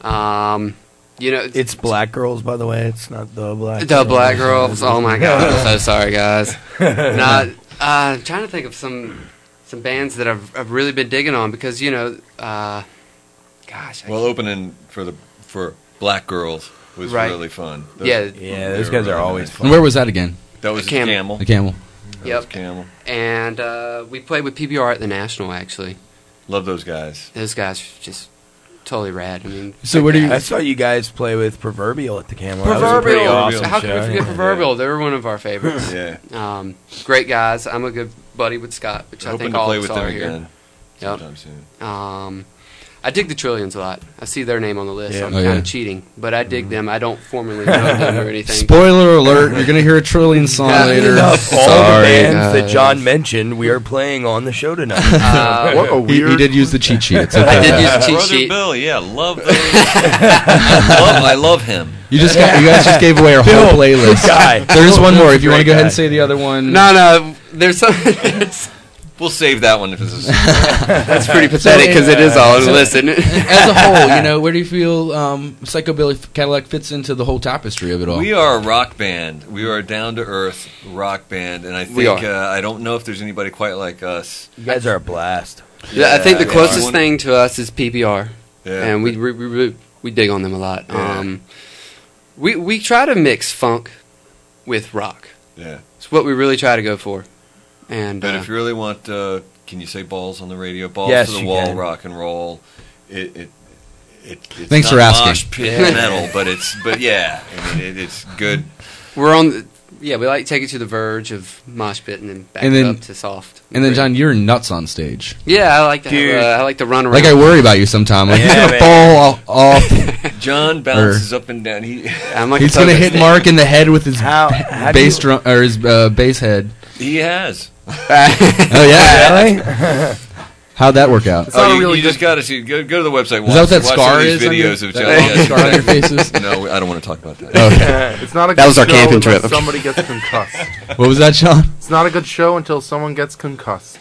Um, you know, It's Black Girls, by the way. It's not the Black the Black Girls. Oh my God, I'm so sorry, guys. Not uh, trying to think of some some bands that I've, I've really been digging on because you know, uh, gosh, I Well, opening for the for Black Girls was Right. really fun. Yeah. Yeah, those they guys were are really always nice. fun. And where was that again? That was The Camel. Camel. The Camel. That Yep. was Camel. and uh, we played with P B R at the National. Actually, Love those guys. those guys are just totally rad. I mean, So where do you? I saw you guys play with Proverbial at the Camel. That was a Proverbial. pretty awesome How can we show. forget Proverbial? They were one of our favorites. Yeah. Um, great guys. I'm a good buddy with Scott, which I Hoping think to all play of us with them are here. again Yep. sometime soon. Um, I dig the Trillions a lot. I see their name on the list. Yeah. I'm Oh, kind of yeah. cheating, but I dig them. I don't formally know them or anything. Spoiler alert! You're gonna hear a Trillion song Yeah. later. Enough. All the Sorry, bands that guys. John mentioned, we are playing on the show tonight. Uh, What a He, weird. he did use the cheat sheet. It's I okay. did use the cheat Brother sheet. Bill, yeah, love those. love, I love him. You just got, you guys just gave away our whole Bill, playlist. good guy. There's one more. If you want to Great go ahead guy. and say the other one. No, no. There's some. We'll save that one if this is. That's pretty pathetic because it is all on the list, isn't it? As a whole, you know, where do you feel um, Psychobilly Cadillac fits into the whole tapestry of it all? We are a rock band. We are a down to earth rock band, and I think We are. uh, I don't know if there's anybody quite like us. You guys are a blast. Yeah, I think the Yeah, closest yeah. thing to us is P B R, Yeah. and we we, we we dig on them a lot. Yeah. Um, we we try to mix funk with rock. Yeah. It's what we really try to go for. And But uh, if you really want, uh, can you say balls on the radio? Balls Yes, to the you wall, can. rock and roll. It, it, it it's Thanks not for asking. mosh pit metal, but it's but yeah, I mean it, it's good. we're on. The, yeah, we like to take it to the verge of mosh pit and then back And it then- up to soft. and then, Great. John, you're nuts on stage. Yeah, I like to. Dude. Have, uh, I like to run around. Like I worry about you sometimes. Like Yeah, he's gonna fall off. John bounces up and down. He I'm like He's a gonna pogo hit stick. Mark in the head with his How, how do bass you, drum or his uh, bass head. he has. Oh yeah, Really? how'd that work out? Oh, you, you just got to see. Go, go to the website. Watch, Is that what that watch scar some of these is on your- videos of that John. long Yes, scar on your exactly. faces? No, I don't want to talk about that. Okay. It's not a That good was our show camping unless trip. somebody gets concussed. What was that, Sean? It's not a good show until someone gets concussed.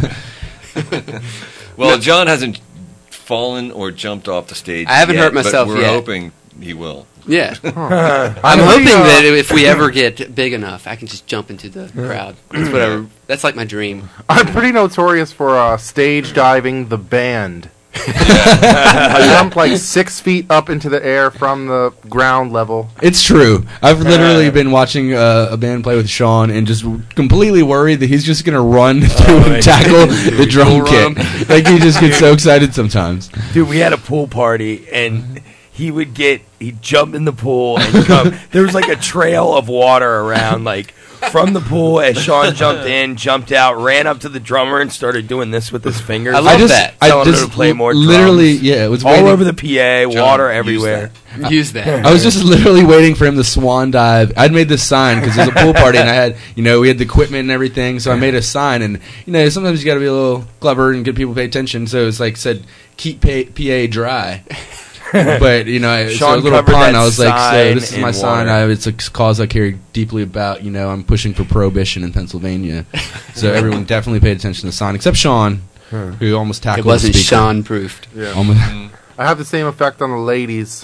Well, John hasn't fallen or jumped off the stage. I haven't yet, hurt myself but we're yet. hoping he will. Yeah, Huh. I'm I'm hoping pretty, uh, that if we ever get big enough, I can just jump into the crowd. That's whatever. That's like my dream. I'm pretty notorious for uh, stage diving the band. I jumped like six feet up into the air from the ground level. It's true. I've literally been watching uh, a band play with Sean and just completely worried that he's just gonna run through Oh, and tackle the drum Bull run. kit. Like he just gets so excited sometimes. Dude, we had a pool party, and he would get, he'd jump in the pool and come. There was like a trail of water around, like, from the pool as Sean jumped in, jumped out, ran up to the drummer and started doing this with his fingers. I love that. I Telling just him to play more literally, drums. yeah, it was all waiting- over the P A, John, water use everywhere. that. Use that. I was just literally waiting for him to swan dive. I'd made this sign because it was a pool party, and I had, you know, we had the equipment and everything. So I made a sign, and you know, sometimes you got to be a little clever and get people to pay attention. So it's like said, "Keep P A dry." But you know, it's Sean a little covered pun. that I was like, "So sign this is in my sign. water. I, it's a cause I care deeply about. You know, I'm pushing for prohibition in Pennsylvania." So everyone definitely paid attention to the sign, except Sean, who almost tackled. It wasn't the speaker. Sean proofed. Yeah. Almost. I have the same effect on the ladies.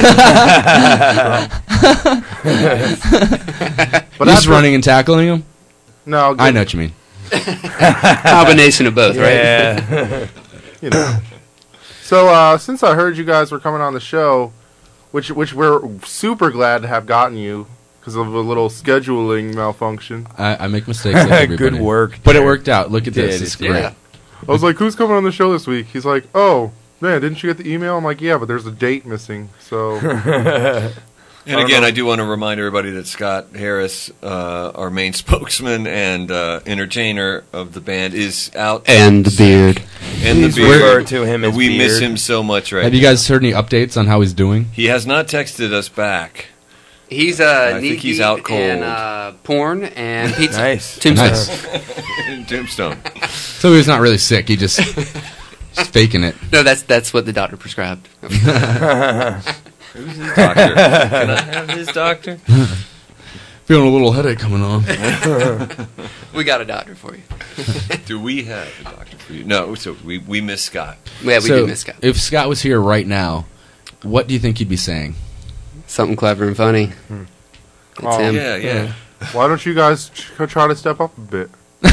But just after- running and tackling him. No, I know what you mean. Combination of both, right? Yeah. You know. So uh, since I heard you guys were coming on the show, which which we're super glad to have gotten you because of a little scheduling malfunction. I, I make mistakes. Like everybody. Good work, but it there. worked out. Look at Did, this. It's it did. great. Yeah. I was like, "Who's coming on the show this week?" He's like, "Oh man, didn't you get the email?" I'm like, "Yeah, but there's a date missing." So. And again, I do want to remind everybody that Scott Harris, uh, our main spokesman and uh, entertainer of the band, is out. And the beard. And Please the beard. refer to him as We miss Beard. him so much right Have you guys heard any updates on how he's doing? He has not texted us back. He's uh, I knee think he's deep out cold. in uh, porn and pizza. Nice. Tombstone. Nice. Tombstone. So he's not really sick. He just just faking it. No, that's that's what the doctor prescribed. Who's his doctor? Can I have his doctor? Feeling a little headache coming on. We got a doctor for you. Do we have a doctor for you? No, so we, we miss Scott. Yeah, we So, do miss Scott. If Scott was here right now, what do you think he'd be saying? Something clever and funny. That's Oh, him. Yeah, yeah. Why don't you guys ch- try to step up a bit?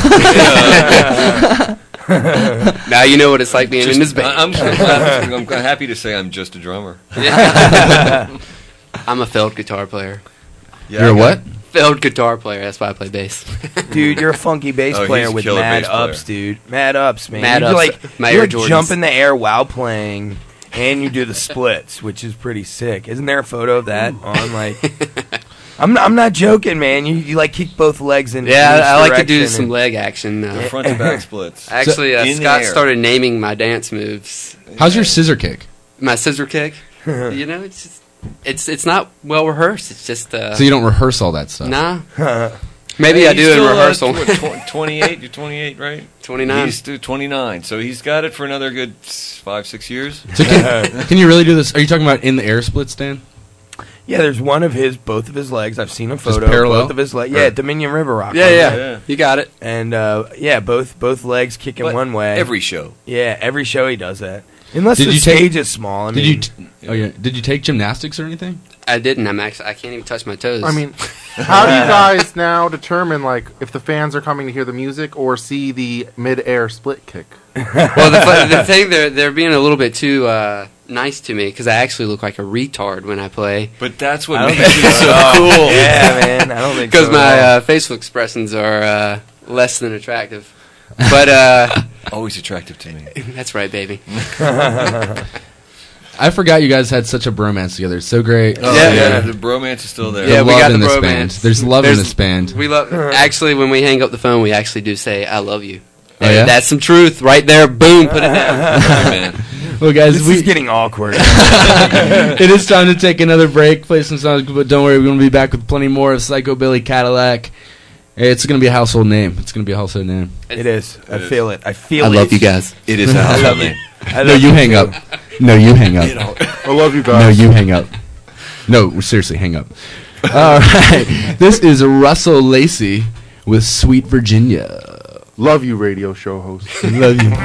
Now you know what it's like being Just- in this band. I'm, I'm, I'm happy to say I'm just a drummer. Yeah. I'm a failed guitar player. Yeah, You're a I what? got- Failed guitar player. That's why I play bass. Dude, you're a funky bass Oh, he's player a with killer mad bass player. ups, dude. Mad ups, man. Mad you ups. like My you Air like Jordans. jump in the air while playing, and you do the splits, which is pretty sick. Isn't there a photo of that on like? I'm not, I'm not joking, man. You you like kick both legs in. Yeah, in each I, I like to do direction some and- leg action. The Uh, front to back splits. actually, uh, In the Scott air. started naming my dance moves. How's your scissor kick? My scissor kick. You know, it's just, it's it's not well rehearsed. It's just uh, So you don't rehearse all that stuff? nah. Maybe Hey, I he's do in still, uh, rehearsal. tw- tw- twenty-eight, you're twenty-eight, right? twenty-nine. He's still twenty-nine, so he's got it for another good s- five, six years. So can, can you really do this? Are you talking about in the air splits, Dan? Yeah, there's one of his, both of his legs. I've seen a Just photo. parallel? Both of his legs. Yeah, Dominion River Rock. Yeah, yeah, Yeah. You got it. And uh, yeah, both both legs kicking But one way. Every show. yeah, every show he does that. Unless Did the you take- stage is small. I Did mean, you? T- oh yeah. Did you take gymnastics or anything? I didn't. I'm actually. I can't even touch my toes. I mean, how do you guys now determine like if the fans are coming to hear the music or see the mid-air split kick? well, the, fu- the thing they're they're being a little bit too uh, nice to me because I actually look like a retard when I play. But that's what I don't makes think it so. so cool. yeah, man. I don't think Because so my at all. uh, facial expressions are uh, less than attractive. But uh, Always attractive to me. that's right, baby. I forgot you guys had such a bromance together. It's so great. Oh, Yeah. yeah. The bromance is still there. The Yeah, we love got in the this bromance. band. There's love There's- in this band. We love. Actually, when we hang up the phone, we actually do say "I love you." Oh, yeah? That's some truth right there. Boom, put it down. Man. Well, guys, This we, is getting awkward. it is time to take another break, play some songs, but don't worry, we're going to be back with plenty more of Psychobilly Cadillac. It's going to be a household name. It's going to be a household name. It is. I It is. feel it. I feel I it. love you guys. It is a I household love you. name. I No, love you hang too. up. No, you hang up. I love you No, guys. you hang up. No, seriously, hang up. All right. This is Russell Lacey with Sweet Virginia. Love you, radio show host. Love you.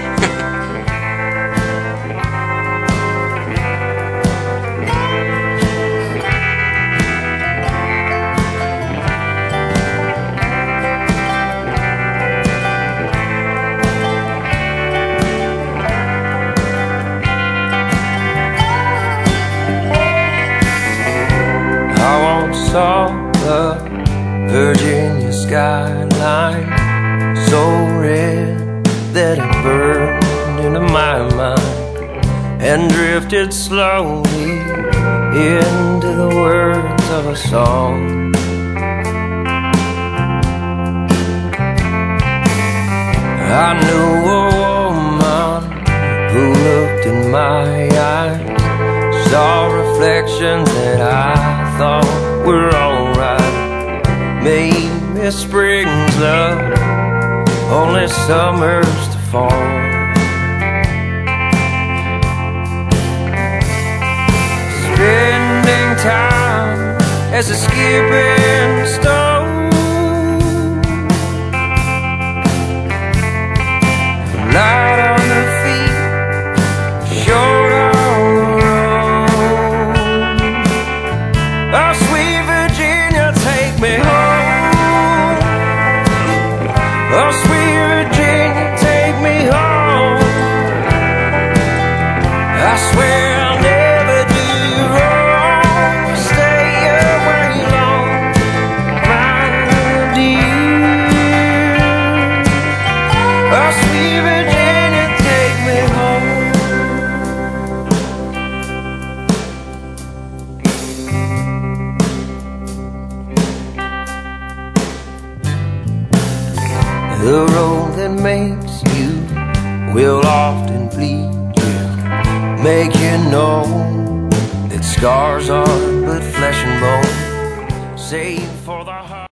I once saw the Virginia skyline so red that it burned into my mind. and drifted slowly into the words of a song. I knew a woman who looked in my eyes, saw reflections that I thought were alright, made me spring's love, only summers to fall. Spending time as a skipping stone, light on the feet, short on the road. Oh, sweet Virginia, take me home. Oh, sweet Virginia, take me home. I swear I'll never do you wrong. Stay away long, my dear. Oh, sweet Virginia, take me home. The road that makes you will often bleed you, make you know that scars are but flesh and bone, save for the heart.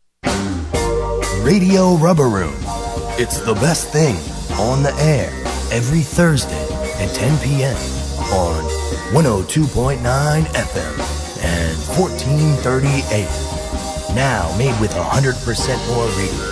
Radio Rubber Room. It's the best thing on the air every Thursday at ten p.m. on one oh two point nine F M and fourteen thirty A M. Now made with one hundred percent more radio.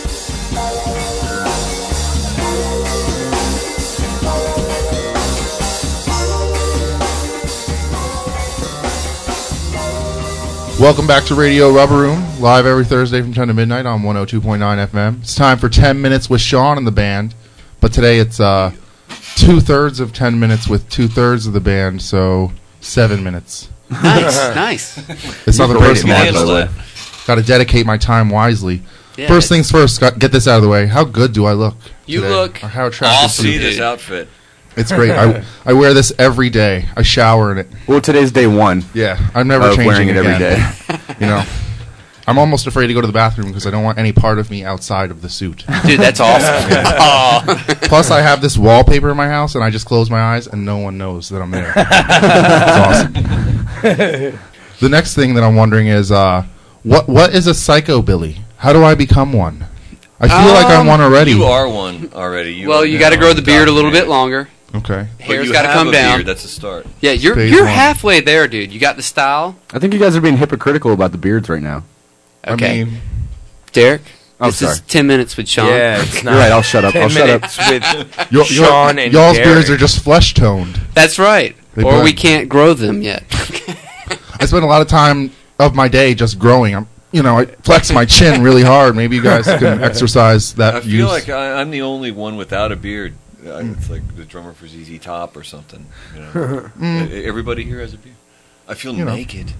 Welcome back to Radio Rubber Room, live every Thursday from ten to midnight on one oh two point nine F M. It's time for ten minutes with Sean and the band, but today it's uh, two-thirds of ten minutes with two-thirds of the band, so seven minutes. Nice, nice. It's nothing personal, by the Nailed way. it. Got to dedicate my time wisely. Yeah, first it's- things first, got, get this out of the way. How good do I look You today? look Or how attractive Awesome. do See you this look? outfit. It's great. I, I wear this every day. I shower in it. Well, today's day one. Yeah, I'm never of changing wearing it every again. day. You know, I'm almost afraid to go to the bathroom because I don't want any part of me outside of the suit. Dude, that's awesome. Aw. Plus, I have this wallpaper in my house, and I just close my eyes, and no one knows that I'm there. It's awesome. The next thing that I'm wondering is, uh, what what is a psychobilly? How do I become one? I feel like I'm Um, one already. You are one already. You well, are you got to now grow the beard a little indoctrinated. bit longer. Okay. But Hair's you got to have come a down. beard, that's a start. Yeah, you're Phase you're one. halfway there, dude. You got the style. I think you guys are being hypocritical about the beards right now. Okay, I mean, Derek. Oh, this sorry. is ten minutes with Sean. Yeah, it's not. You're right, I'll shut up. ten I'll shut up. minutes with your, your, Sean and y'all's Derek. beards are just flesh toned. That's right. They or we blend. can't grow them yet. I spend a lot of time of my day just growing. I'm, you know, I flex my chin really hard. Maybe you guys can exercise that I feel use. like I, I'm the only one without a beard. Uh, It's like the drummer for Z Z Top or something. You know? Mm. E- Everybody here has a beard. I feel You know. naked.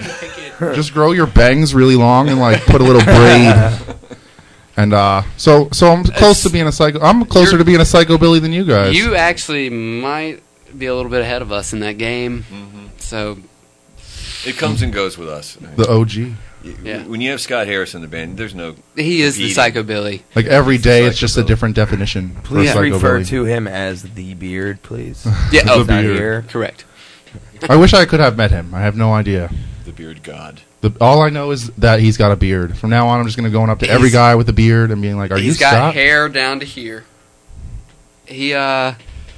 Just grow your bangs really long and like put a little braid. And uh, so, so I'm close to being a psycho. I'm closer to being a psychobilly than you guys. You actually might be a little bit ahead of us in that game. Mm-hmm. So It comes and goes with us. the O G. Y- Yeah. When you have Scott Harris in the band, there's no. he is the competing. psychobilly. Like every He's the day, it's just a psychobilly. different definition. for Please a refer psychobilly. to him as the beard, please. Yeah, The oh, Not beard. here. correct. I wish I could have met him. I have no idea. The beard god. The, all I know is that he's got a beard. From now on, I'm just going to go up to every He's- guy with a beard and being like, "Are you He's got Scott?" hair down to here. He, uh,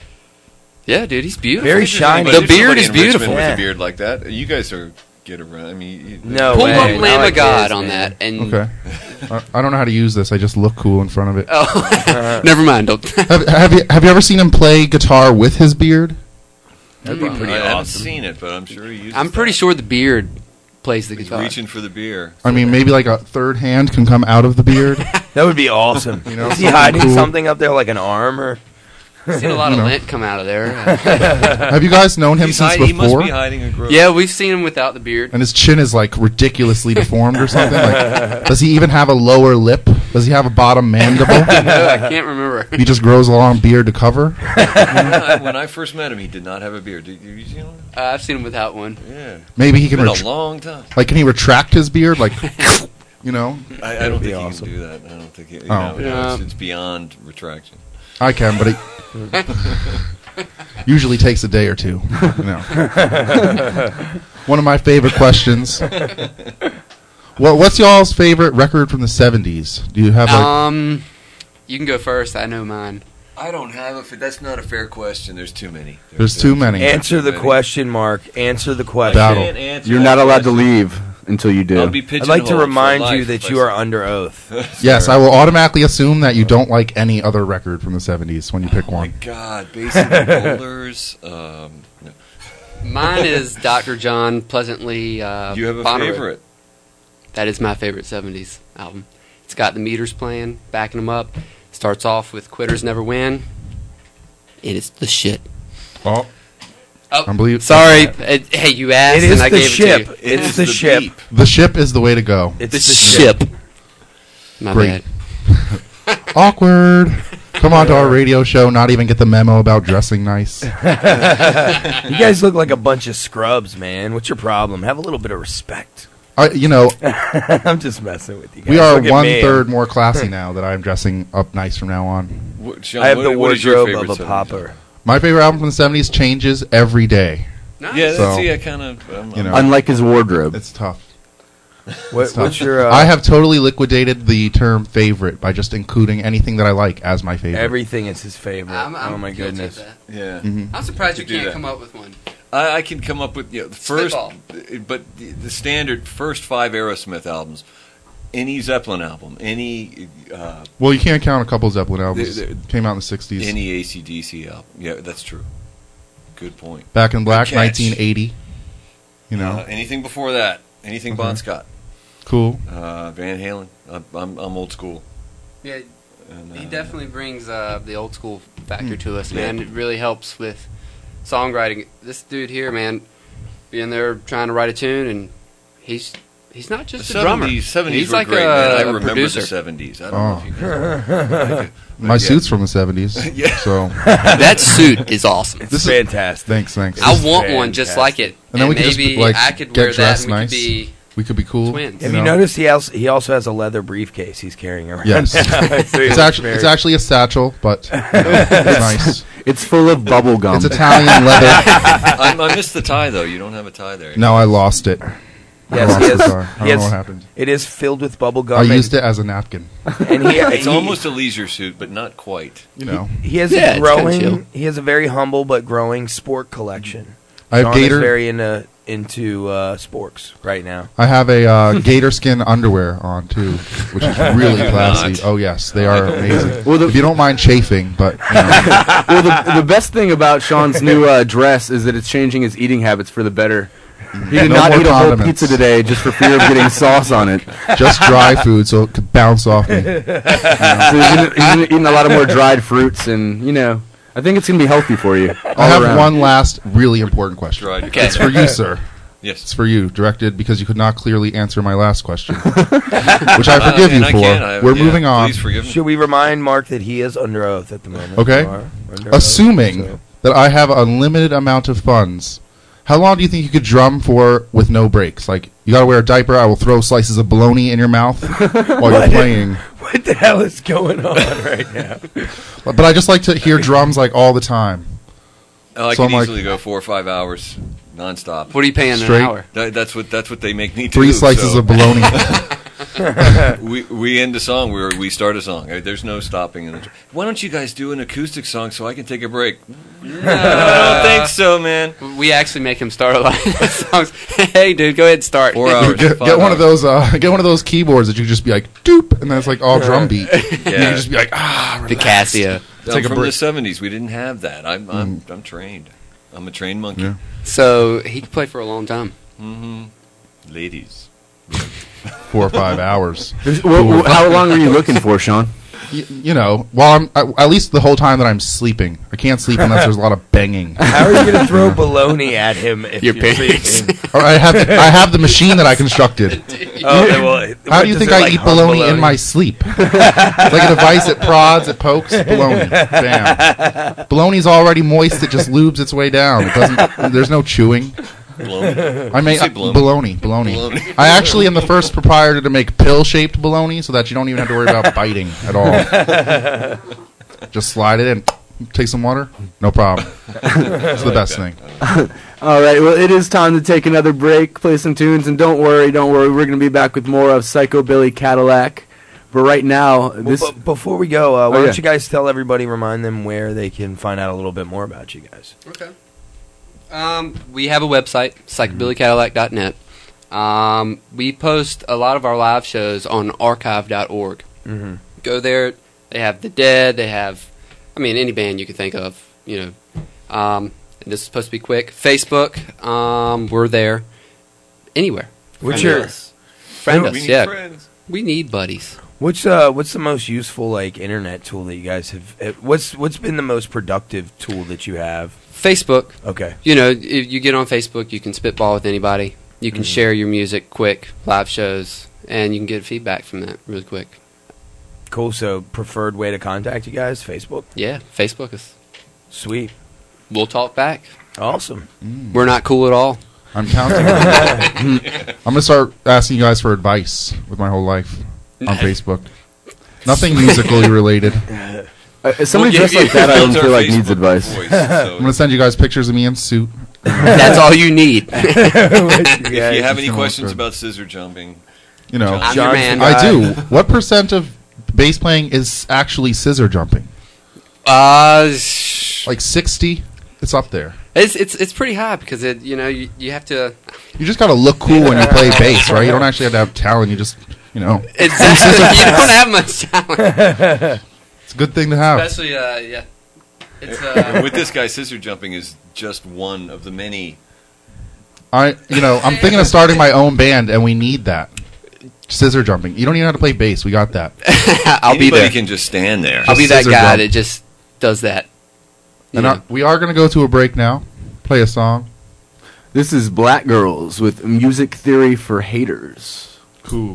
yeah, dude, he's beautiful. Very There's shiny. somebody- The there's beard somebody is in Richmond beautiful. With Yeah. a beard like that, you guys are get around. I mean, you, No Pull way. up Lamb Not of God his, on man. that, and Okay. I, I don't know how to use this. I just look cool in front of it. oh, never mind. Don't. have, have you have you ever seen him play guitar with his beard? That'd be pretty I haven't awesome. seen it, but I'm sure he uses. I'm pretty that. sure the beard plays the He's guitar. reaching for the beer. I mean, maybe like a third hand can come out of the beard. That would be awesome. You know, Is he something hiding cool. something up there, like an arm or? I've seen a lot You of know. lint come out of there. Have you guys known him He's since hiding, he must before? be hiding a growth. Yeah, we've seen him without the beard. And his chin is like ridiculously deformed or something. Like, does he even have a lower lip? Does he have a bottom mandible? No, I can't remember. He just grows a long beard to cover. when, I, when I first met him, he did not have a beard. Did you, you know? Uh, I've seen him without one. Yeah. Maybe he can. It's been ret- a long time. Like, can he retract his beard? Like, you know? I, I don't think awesome. he can do that. I don't think. He, you Oh. know, Yeah. it's, it's beyond retraction. I can, but it usually takes a day or two. You know. One of my favorite questions. Well, what's y'all's favorite record from the seventies? Do you have like Um, you can go first. I know mine. I don't have a. That's not a fair question. There's too many. There's too many. Answer the many. question, Mark. Answer the question. Battle. Can't answer You're that not allowed to question. leave until you do. I'll be I'd like to pigeonholed remind for you life that if you I are say- under oath. Yes, I will automatically assume that you don't like any other record from the seventies when you pick Oh my one. God, basically boulders. Um, no. Mine is Doctor John Pleasantly. Uh, You have a Bonnaroo. favorite? That is my favorite seventies album. It's got the meters playing, backing them up. Starts off with "Quitters Never Win." It is the shit. Oh, Oh, I believe sorry. It, hey, you asked, It is and I the gave ship. it to you. It's is the, the ship. beep. the ship is the way to go. It's The, the ship. My Great. bad. Awkward. Come on to our radio show, not even get the memo about dressing nice. You guys look like a bunch of scrubs, man. What's your problem? Have a little bit of respect. I, you know, I'm just messing with you guys. we are Look at one me. third more classy now that I'm dressing up nice from now on. What, Sean, I have what- the what is your wardrobe favorite of a seventies popper. My favorite album from the seventies changes every day. Nice. Yeah, So, that's, see, I kind of. Um, you know, Unlike his wardrobe. It's tough. What, It's tough. what's your? Uh, I have totally liquidated the term favorite by just including anything that I like as my favorite. everything is his favorite. I'm, I'm oh my guilty goodness. of that. yeah. Mhm. I'm surprised you To do can't that. come up with one. I, I can come up with you know, the first, Spitball. but the, the standard first five Aerosmith albums, any Zeppelin album, any uh, Well, you can't count a couple Zeppelin albums. The- the- Came out in the sixties. any A C D C album. Yeah, that's true. Good point. Back in Black, Good catch. nineteen eighty. You know, Uh, anything before that, anything Bon Okay. Scott, cool. uh, Van Halen. I'm, I'm, I'm old school. Yeah, And, he uh, definitely brings uh, the old school factor Mm. to us, Yeah. man. It really helps with songwriting. This dude here, man, being there trying to write a tune, and he's he's not The just a drummer. seventies, seventies he's were like great, a, man. I a remember producer. the seventies. I don't Oh. know if you can. My suit's from the seventies. Yeah. So That suit is awesome. It's This is- fantastic. thanks, thanks. I It's want one just like fantastic. it, And then we could just, maybe like, I could get wear that, dressed and we nice. could be we could be cool. twins. Have you you know? noticed he also he also has a leather briefcase he's carrying around? Yes. So he It's looks actually very- it's actually a satchel, but it's nice. It's full of bubble gum. It's Italian leather. I, I missed the tie though. You don't have a tie there. No, I lost it. I Yes, lost he the has, tie. I he don't know has- what happened. It is filled with bubble gum. I and- used it as a napkin. And he, It's he- almost a leisure suit, but not quite. You know, He has Yeah, a it's kinda growing. chill. He has a very humble but growing sport collection. I have Sean is gator. very into into uh, sports right now. I have a uh, gator skin underwear on too, which is really do classy. not. Oh yes, they are amazing. Well, the- if you don't mind chafing, but you know. well, the, the best thing about Sean's new uh, dress is that it's changing his eating habits for the better. He did No not more eat a whole condiments. pizza today just for fear of getting sauce on it. just dry food so it could bounce off me. So he's, gonna, he's gonna eating a lot of more dried fruits, and you know, I think it's gonna be healthy for you. All I have around. one last really important question. Dried Okay. It's for you, sir. Yes. It's for you, directed because you could not clearly answer my last question, which I forgive Uh, you and I for. can, I- We're yeah, moving on. Please forgive me. Should we remind Mark that he is under oath at the moment? Okay. You are under oath, Assuming so- that I have a limited amount of funds, how long do you think you could drum for with no breaks? Like, you gotta wear a diaper, I will throw slices of bologna in your mouth while you're playing. What the hell is going on right now? But but I just like to hear drums, like, all the time. Oh, I So could I'm like- easily go four or five hours nonstop. What are you paying Straight. an hour? That, that's what that's what they make me do. Three slices so. of bologna. we we end a song where we start a song. There's no stopping. In the, why don't you guys do an acoustic song so I can take a break? No, I don't think so, man. We actually make him start a lot of songs. Hey, dude, go ahead and start. Four hours. Get, five get one hours. of those. Uh, get one of those keyboards that you just be like, doop, and then it's like all drum beat. And you Yeah. can just be like, ah, The relax. Casio. I'm Take a from break. the seventies. We didn't have that. I'm I'm I'm trained. I'm a trained monkey. Yeah. So he could play for a long time. Mm-hmm. Ladies. Four or five hours. There's- wh- wh- how long were you looking for, Sean? Y- you know, while I'm I, at least the whole time that I'm sleeping. I can't sleep unless there's a lot of banging. How are you going to throw baloney at him if Your you're pants. sleeping? Or I have I have the machine that I constructed. Oh, they will- How do you does think it, I like, eat hum bologna, bologna? in my sleep? It's like a device that prods, it pokes, bologna. Bam. Bologna's already moist, it just lubes its way down. It doesn't. There's no chewing. Bologna. I made Say uh, bologna. bologna. Bologna. Bologna. I actually am the first proprietor to make pill-shaped bologna, so that you don't even have to worry about biting at all. Just slide it in. Take some water. No problem. It's the best thing. All right, well, it is time to take another break, play some tunes, and don't worry, don't worry, we're going to be back with more of Psychobilly Cadillac. But right now, this... Well, bu- before we go, uh, why Oh, yeah. don't you guys tell everybody, remind them where they can find out a little bit more about you guys. Okay. Um, we have a website, psychobilly cadillac dot net. Um, we post a lot of our live shows on archive dot org. Mhm. Go there. They have The Dead. They have, I mean, any band you can think of. You know, um, and this is supposed to be quick. Facebook. Um, we're there. Anywhere. What's Friend your- us. Friend We us? need Yeah. friends. We need buddies. What's uh what's the most useful like internet tool that you guys have? uh, What's what's been the most productive tool that you have? Facebook. Okay. You know, if you get on Facebook, you can spitball with anybody. You can Mhm. share your music quick, live shows, and you can get feedback from that really quick. Cool. So preferred way to contact you guys, Facebook. Yeah, Facebook is sweet. We'll talk back. Awesome. We're not cool at all. I'm counting. I'm going to start asking you guys for advice with my whole life on Facebook. Nothing musically related. Uh, if somebody dressed like that, I don't feel like needs advice. I'm going to send you guys pictures of me in suit. That's all you need. If you Yeah, have it's any gonna questions look good. about scissor jumping, You know, I'm your man. I do. What percent of bass playing is actually scissor jumping? Uh, like sixty. It's up there. It's it's it's pretty high because it you know you, you have to. You just got to look cool when you play bass, right? You don't actually have to have talent. You just, you know. Exactly. You don't have much talent. It's a good thing to have. Especially uh yeah. It's And uh. with this guy, scissor jumping is just one of the many. I, you know, I'm thinking of starting my own band, and we need that. Scissor jumping. You don't even have to play bass. We got that. I'll be Anybody there. can just stand there. I'll be that Scissor guy jump. that just does that. And uh, we are going to go to a break now. Play a song. This is Black Girls with Music Theory for Haters. Cool.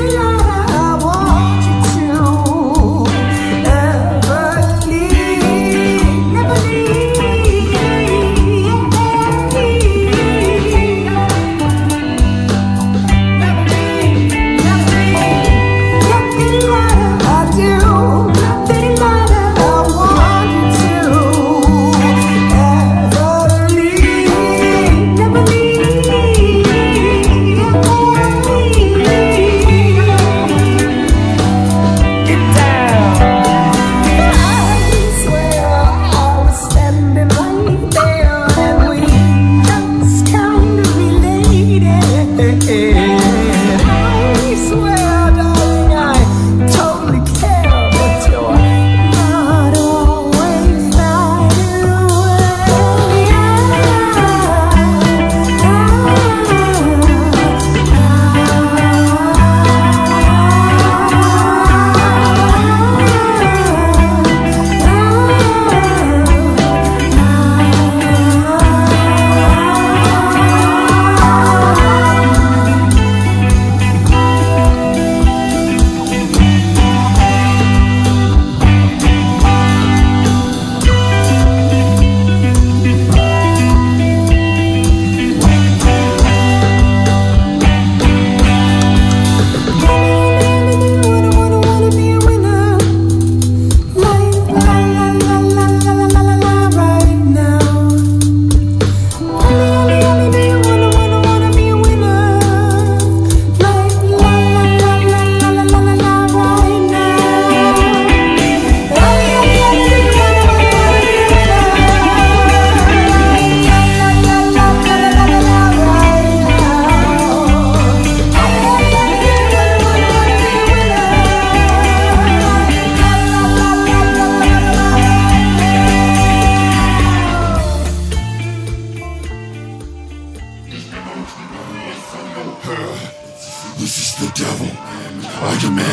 I want you to ever leave.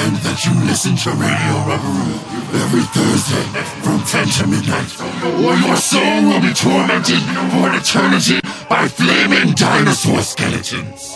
recommend that you listen to Radio Rubber Room every Thursday from ten to midnight, or your soul will be tormented for an eternity by flaming dinosaur skeletons.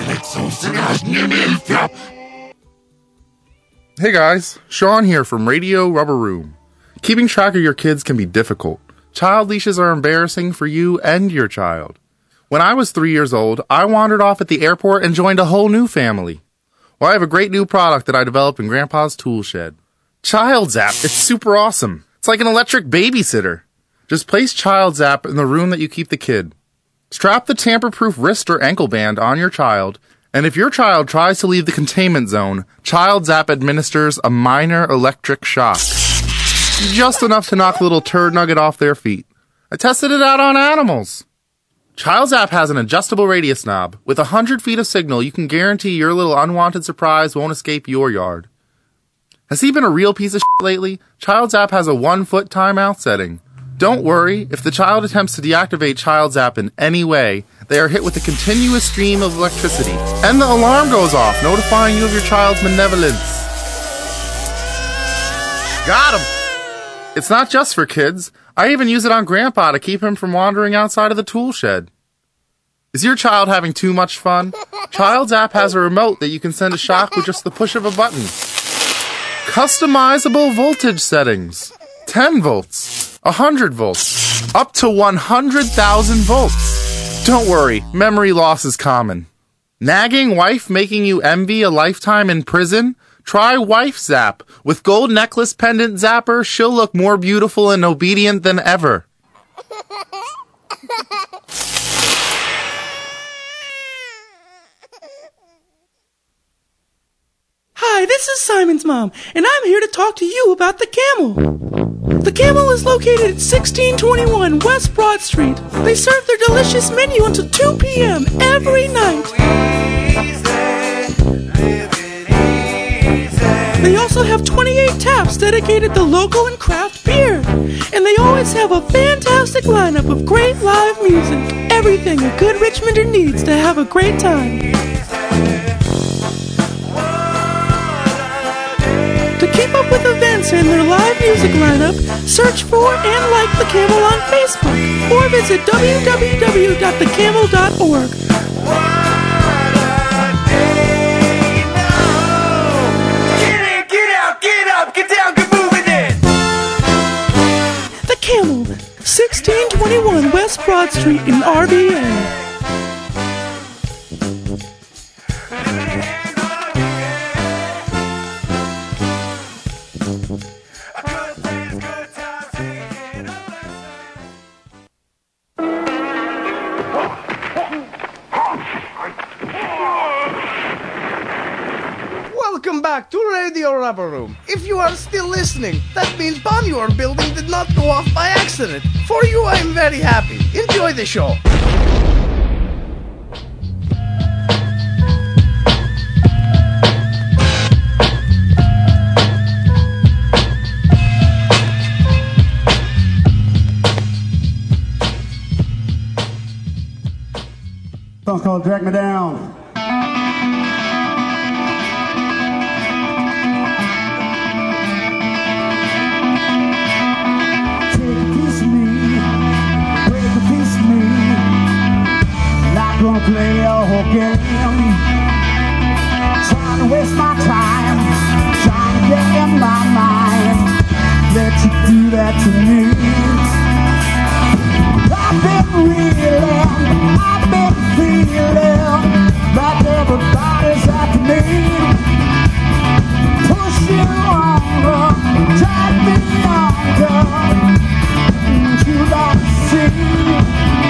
Hey guys, Sean here from Radio Rubber Room. Keeping track of your kids can be difficult. Child leashes are embarrassing for you and your child. When I was three years old, I wandered off at the airport and joined a whole new family. Well, I have a great new product that I developed in Grandpa's tool shed. Child Zap. It's super awesome. It's like an electric babysitter. Just place Child Zap in the room that you keep the kid. Strap the tamper-proof wrist or ankle band on your child, and if your child tries to leave the containment zone, Child Zap administers a minor electric shock. Just enough to knock the little turd nugget off their feet. I tested it out on animals. Child Zap has an adjustable radius knob. With one hundred feet of signal, you can guarantee your little unwanted surprise won't escape your yard. Has he been a real piece of shit lately? Child Zap has a one-foot timeout setting. Don't worry, if the child attempts to deactivate Child Zap in any way, they are hit with a continuous stream of electricity, and the alarm goes off, notifying you of your child's malevolence. Got him! It's not just for kids. I even use it on Grandpa to keep him from wandering outside of the tool shed. Is your child having too much fun? Child Zap has a remote that you can send a shock with just the push of a button. Customizable voltage settings. ten volts. one hundred volts. Up to one hundred thousand volts. Don't worry, memory loss is common. Nagging wife making you envy a lifetime in prison? Try Wife Zap. With gold necklace pendant zapper, she'll look more beautiful and obedient than ever. Hi, this is Simon's mom, and I'm here to talk to you about the Camel. The Camel is located at sixteen twenty-one West Broad Street. They serve their delicious menu until two p.m. every night. They also have twenty-eight taps dedicated to local and craft beer. And they always have a fantastic lineup of great live music. Everything a good Richmonder needs to have a great time. To keep up with events and their live music lineup, search for and like The Camel on Facebook, or visit w w w dot the camel dot org. The Camel, sixteen twenty-one West Broad Street in R V A. Welcome back to Radio Rubber Room. If you are still listening, that means bomb your building did not go off by accident. For you, I am very happy. Enjoy the show. Song's called Drag Me Down. Gonna play a whole game, trying to waste my time, trying to get in my mind, let you do that to me. I've been reeling, I've been feeling like everybody's after me. Push you on, drag me under, you gotta see.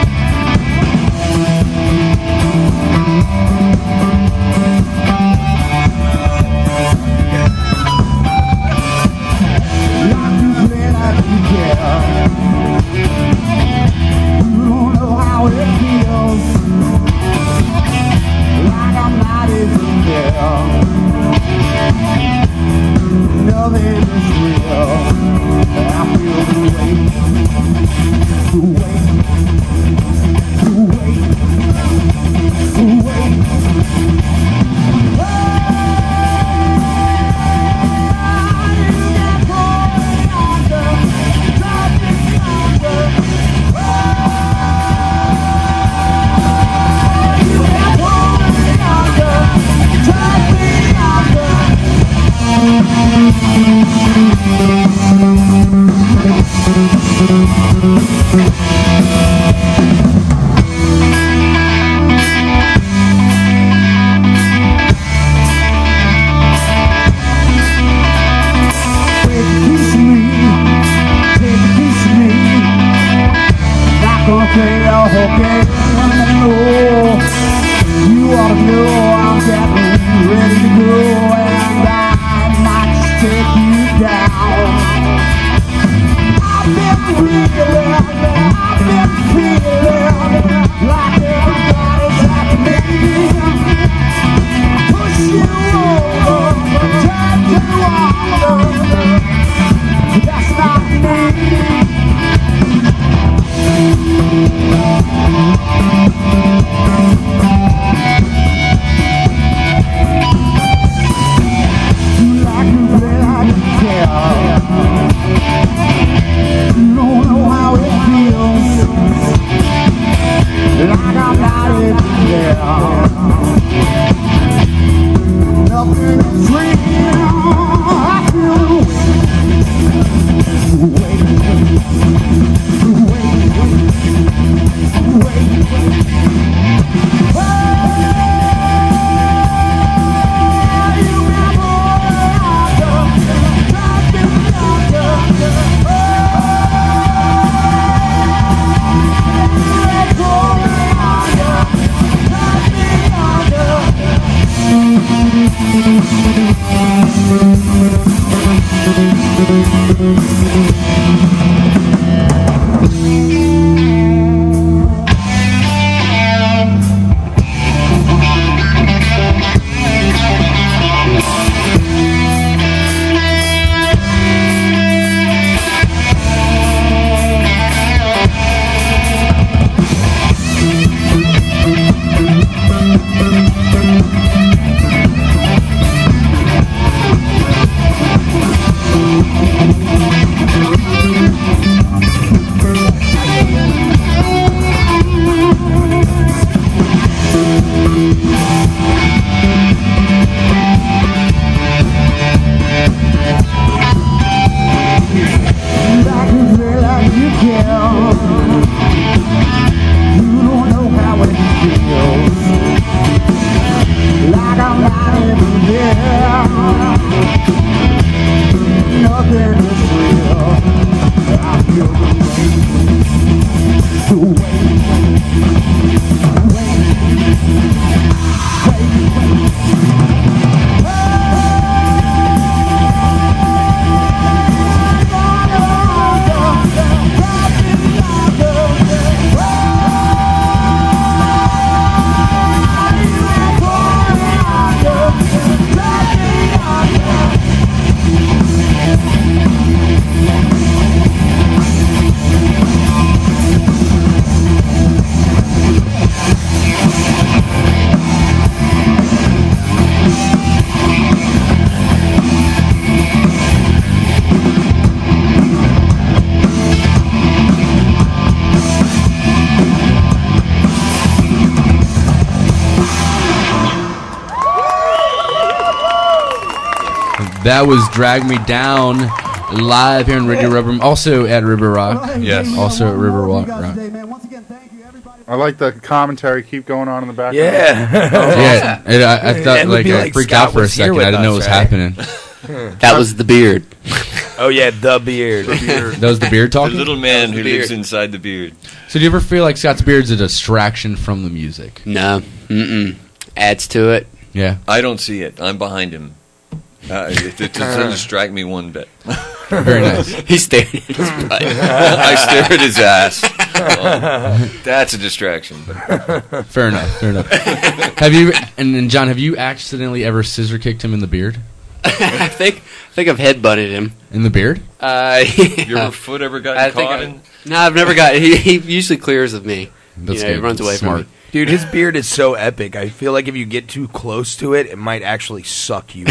That was Drag Me Down, live here in Radio Rubber, also at River Rock. Yes. Also at River Rock. I like the commentary keep going on in the background. Yeah. yeah. It, I, I thought, like, I freaked out for a second. I didn't know what was happening. That was the beard. Oh, yeah, the beard. The beard. That was the beard The talking? little man who the beard. lives inside the beard. So do you ever feel like Scott's beard's a distraction from the music? No. Mm-mm. Adds to it. Yeah. I don't see it. I'm behind him. Uh, it, it doesn't distract me one bit. Very nice. He's staring at his butt. I stare at his ass. Well, that's a distraction. But. Fair enough. Fair enough. Have you and, and John? Have you accidentally ever scissor kicked him in the beard? I think I think I've headbutted him in the beard. Uh, yeah. Your foot ever gotten I think caught I, in? No, I've never got. He, he usually clears of me. That's you know, he good. runs away Smart. from me. Dude, his beard is so epic. I feel like if you get too close to it, it might actually suck you.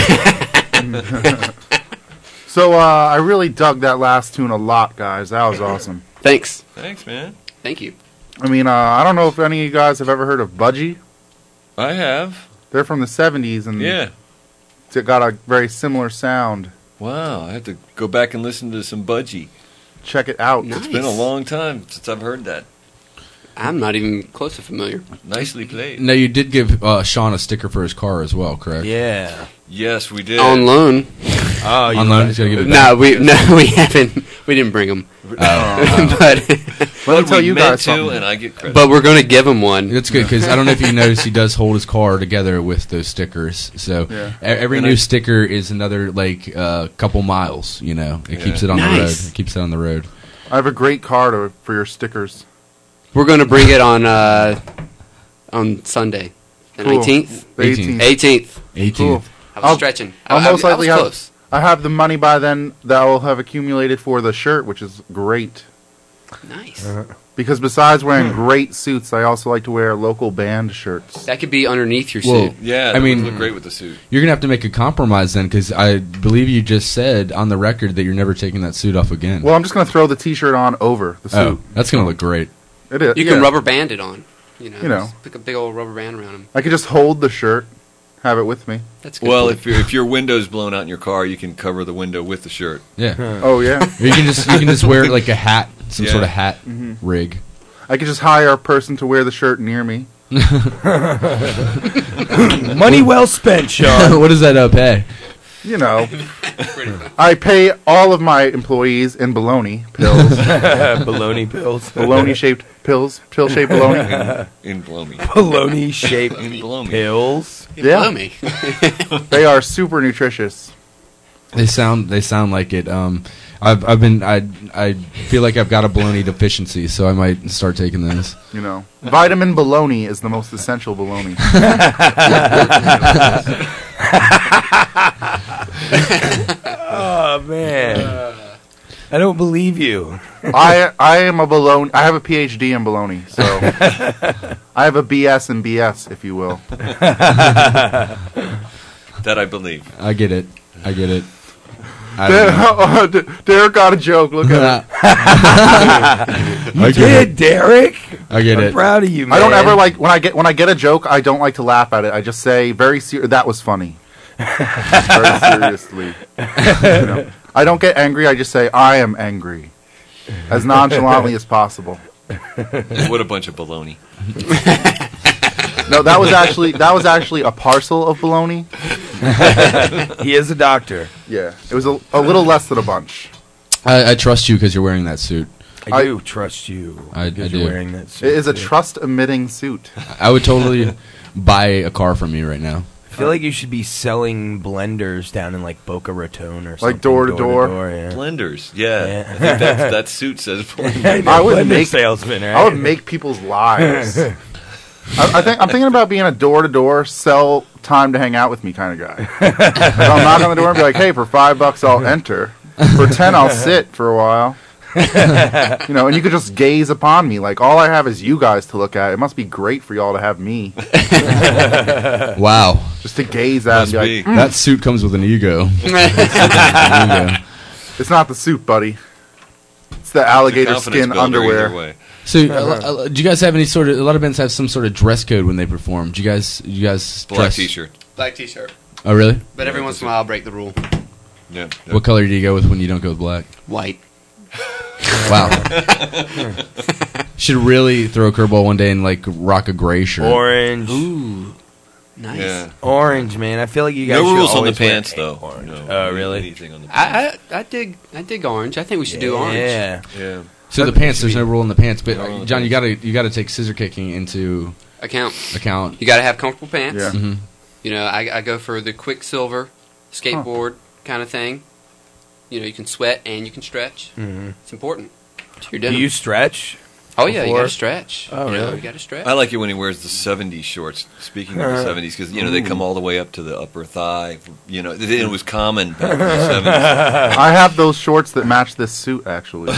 So uh, I really dug that last tune a lot, guys. That was awesome. Thanks. Thanks, man. Thank you. I mean, uh, I don't know if any of you guys have ever heard of Budgie. I have. They're from the seventies, and Yeah. it got a very similar sound. Wow, I have to go back and listen to some Budgie. Check it out. It's been a long time since I've heard that. I'm not even close to familiar. Nicely played. Now you did give uh, Sean a sticker for his car as well, correct? Yeah. Yes, we did. On loan. Oh, On loan. He's gotta give it No, back. we no we haven't. We didn't bring them. Oh. but Let me tell you meant guys to, something. and I get credit. but we're gonna give him one. That's good because I don't know if you noticed he does hold his car together with those stickers. So Yeah. e- every And new I- sticker is another like uh, couple miles. You know, it keeps Yeah. it on the road. Nice. It keeps it on the road. I have a great card uh, for your stickers. We're going to bring it on uh, on Sunday, the Cool. nineteenth, The eighteenth. eighteenth. Cool. I was stretching. I'll I, most I, likely I was have. close. I have the money by then that will have accumulated for the shirt, which is great. Nice. Because besides wearing great suits, I also like to wear local band shirts. That could be underneath your Well, suit. Yeah, I that mean, would look great with the suit. You're gonna have to make a compromise then, because I believe you just said on the record that you're never taking that suit off again. Well, I'm just going to throw the T-shirt on over the suit. Oh, that's gonna look great. It is. You yeah. can rubber band it on. You know, You know. just pick a big old rubber band around him. I could just hold the shirt, have it with me. That's good. Well, point. if your if your window's blown out in your car, you can cover the window with the shirt. Yeah. Oh yeah. Or you can just you can just wear like a hat, some Yeah. sort of hat Mhm. rig. I could just hire a person to wear the shirt near me. Money well spent, Sean. What does that uh, pay? You know, I pay all of my employees in bologna pills. Bologna pills. Bologna shaped pills. Pill shaped bologna. In Blomy. Bologna shaped In Blomy. pills. Yeah. Blow me. They are super nutritious. They sound they sound like it. Um, I've I've been I I feel like I've got a bologna deficiency, so I might start taking those. You know, vitamin bologna is the most essential bologna. Oh man, I don't believe you. I I am a bologna. I have a P H D in bologna, so I have a B S in B S, if you will. That I believe. I get it. I get it. I Der- don't know. oh, D- Derek got a joke. Look at it. You I get did, it. Derek. I get I'm it. proud of you, man. I don't ever like when I get when I get a joke. I don't like to laugh at it. I just say very ser- that was funny. Very seriously. You know, I don't get angry. I just say I am angry, as nonchalantly as possible. What a bunch of baloney. No, that was actually that was actually a parcel of bologna. He is a doctor. Yeah, it was a, a little less than a bunch. I, I trust you because you're wearing that suit. I, I- do trust you. I- I because do. you're wearing that suit. It is a too. trust-emitting suit. I would totally buy a car from you right now. I feel like you should be selling blenders down in like Boca Raton or something. Like door to door? yeah. Blenders, yeah. Yeah. I think that, that suit says blender. I would Blender make salesman, right? I would make people's lives. I, I think I'm thinking about being a door-to-door, sell time to hang out with me kind of guy. So I'll knock on the door and be like, "Hey, for five bucks, I'll enter. For ten, I'll sit for a while." You know, and you could just gaze upon me. Like all I have is you guys to look at. It must be great for y'all to have me, Wow. just to gaze at. Must And be be. like, "Mm." That suit comes with an ego. Ego. It's not the suit, buddy. It's the alligator Confidence skin builder either underwear. way. So, uh, uh, do you guys have any sort of? A lot of bands have some sort of dress code when they perform. Do you guys? Do you guys Black dress? t-shirt. Black t-shirt. Oh, really? But every once in a while, I'll break the rule. Yeah. What color do you go with when you don't go with black? White. Wow. Should really throw a curveball one day and like rock a gray shirt. Orange. Ooh. Nice. Yeah. Orange, man. I feel like you guys No should rules on the always wear pants, though. orange. No, Oh, really? Anything on the pants. I, I I dig I dig orange. I think we should do orange. Yeah. Yeah. So the pants, there's no rule in the pants, but No rule in uh, the John, you pants. gotta you gotta take scissor kicking into Account. account. You got to have comfortable pants. Yeah. hmm You know, I, I go for the Quicksilver skateboard kind of thing. You know, you can sweat and you can stretch. Mhm. It's important to your Do denim. you stretch? oh yeah, you got before? to stretch. Oh, you know, really? you got to stretch. I like it when he wears the seventies shorts. Speaking of the seventies, because you know they come all the way up to the upper thigh. You know, it, it was common back in the seventies. I have those shorts that match this suit, actually.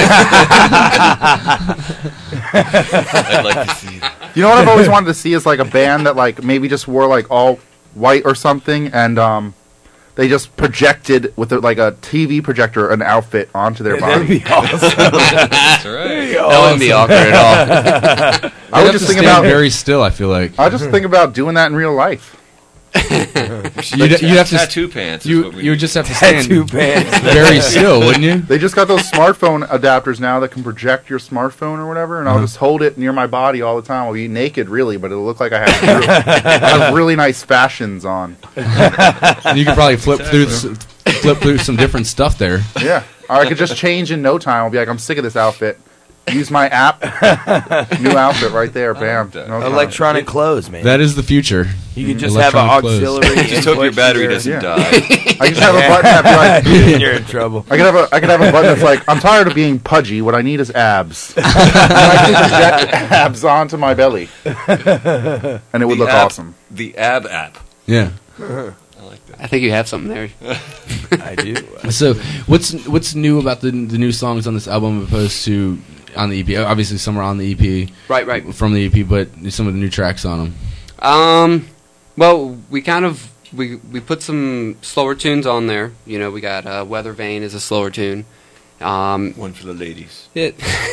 I'd like to see it. You know what I've always wanted to see is like a band that like maybe just wore like all white or something, and um, they just projected with a, like a T V projector an outfit onto their That'd body. be awesome. That's right. That wouldn't be awkward at all. I would just think about very still. I feel like I just think about doing that in real life. you'd, you'd have to tattoo pants. is You what we you would need. just have to stand Tattoo pants. very still, wouldn't you? They just got those smartphone adapters now that can project your smartphone or whatever, and I'll Uh-huh. just hold it near my body all the time. I'll be naked, really, but it'll look like I have, real, I have really nice fashions on. And you could probably flip through s- flip through some different stuff there. Yeah, or I could just change in no time. I'll be like, I'm sick of this outfit. Use my app. New outfit right there. Bam. No Electronic time. clothes, man. That is the future. You can just have an auxiliary. Just hope your battery doesn't Yeah. die. I just have a button that's like, You're in trouble. I could have a I could have a button that's like, I'm tired of being pudgy. What I need is abs. And I can project abs onto my belly, and it would The look app- awesome. The ab app. Yeah. I think you have something there. I do. So, what's what's new about the the new songs on this album opposed to on the E P? Obviously, some are on the E P, Right, right. from the E P, but some of the new tracks on them. Um, well, we kind of we we put some slower tunes on there. You know, we got uh, Weather Vane is a slower tune. Um, One for the ladies. It.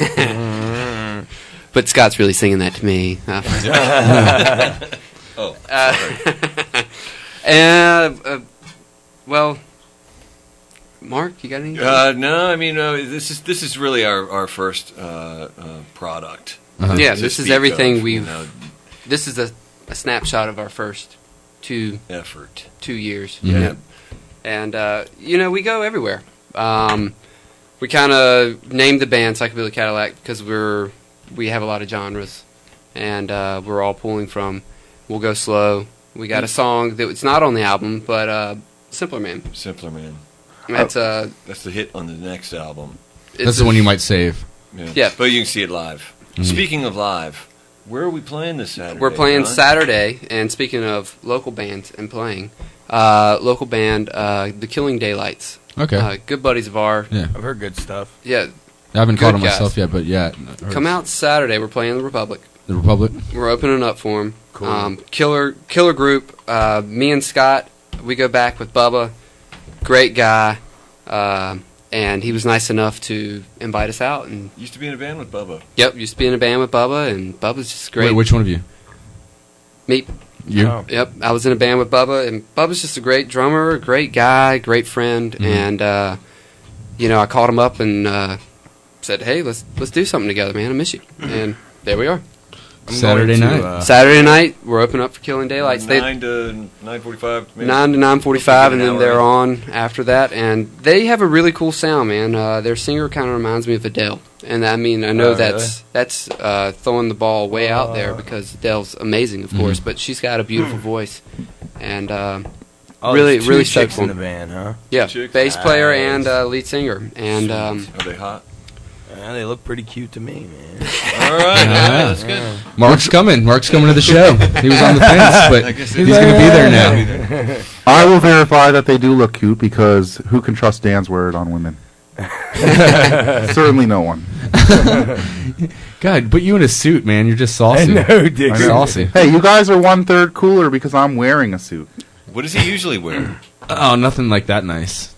But Scott's really singing that to me. Oh, uh, and uh, well, Mark, you got any? Uh, no, I mean uh, this is this is really our our first uh, uh, product. Uh-huh. Yeah, to this is speak everything of, we've. you know, This is a, a snapshot of our first two effort, two years. Yeah. Yep. And uh, you know, we go everywhere. Um, we kind of named the band Psychobilly Cadillac because we're we have a lot of genres, and uh, we're all pulling from. We'll Go Slow. We got a song that it's not on the album, but uh, Simpler Man. Simpler Man. That's uh, that's the hit on the next album. That's the one you might save. Yeah. Yeah. But you can see it live. Mhm. Speaking of live, where are we playing this Saturday? We're playing John? Saturday, and speaking of local bands and playing, uh, local band, uh, The Killing Daylights. Okay. Uh, good buddies of ours. Yeah. I've heard good stuff. Yeah. I haven't good caught them guys. myself yet, but yeah. Come out Saturday. We're playing the Republic. The Republic. We're opening up for them. Cool. Um, killer, killer group. Uh, me and Scott, we go back with Bubba. Great guy. Uh, and he was nice enough to invite us out. And Used to be in a band with Bubba. Yep, used to be in a band with Bubba, and Bubba's just great. Wait, which one of you? Me. You? Oh. Yep, I was in a band with Bubba, and Bubba's just a great drummer, great guy, great friend, Mhm. and uh, you know, I called him up and uh, said, "Hey, let's let's do something together, man. I miss you." And there we are. I'm Saturday going to, night. uh, Saturday night, we're opening up for Killing Daylights. They- Nine to nine forty-five. maybe? Nine to nine forty-five, and An then hour, they're right? on after that. And they have a really cool sound, man. Uh, their singer kind of reminds me of Adele, and I mean, I know Oh, that's really? that's uh, throwing the ball way out there because Adele's amazing, of Mhm. course, but she's got a beautiful voice, and uh, Oh, really, there's two really chicks stoked in for the band, huh? Yeah, Chicks? bass player Nice. and uh, lead singer, and um, Are they hot? Yeah, they look pretty cute to me, man. All right, yeah, that's good. Mark's coming. Mark's coming to the show. He was on the fence, but I guess he's it- going to be there now. I will verify that they do look cute because who can trust Dan's word on women? Certainly no one. God, put you in a suit, man. You're just saucy. I know, dude. You're saucy. Hey, you guys are one third cooler because I'm wearing a suit. What does he usually wear? Oh, nothing like that nice.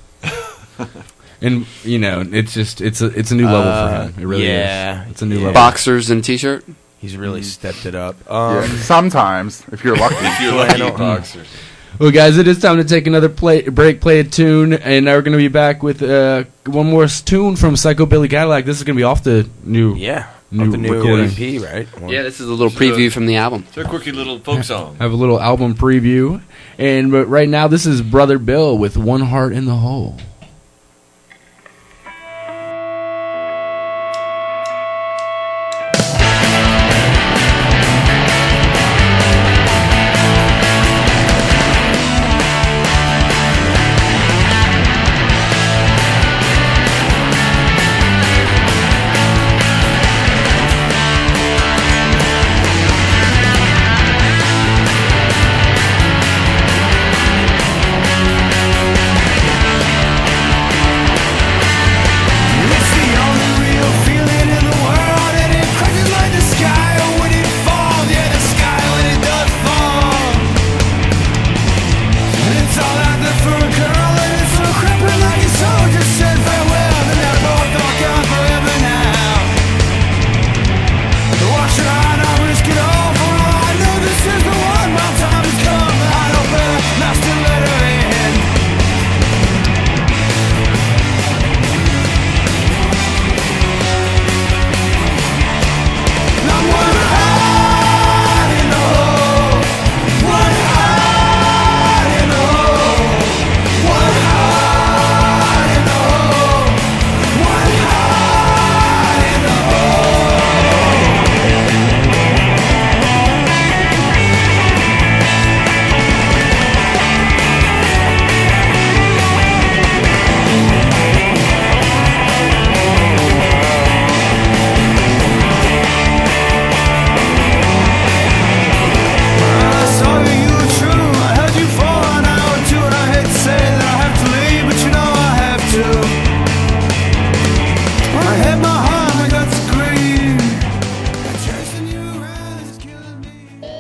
And you know, it's just it's a it's a new level Uh, for him. It really yeah, is. It's a new yeah. level. boxers and a t-shirt. He's really stepped it up. Yeah, Um, sometimes, if you're lucky. If you're lucky, boxers. Well, guys, it is time to take another play, break, play a tune, and now we're going to be back with uh, one more s- tune from Psychobilly Cadillac. This is going to be off the new yeah, new, off the new recording. E P, right? Yeah, this is a little So, preview from the album. It's a quirky little folk song. Have a little album preview, and but right now this is Brother Bill with One Heart in the Hole. One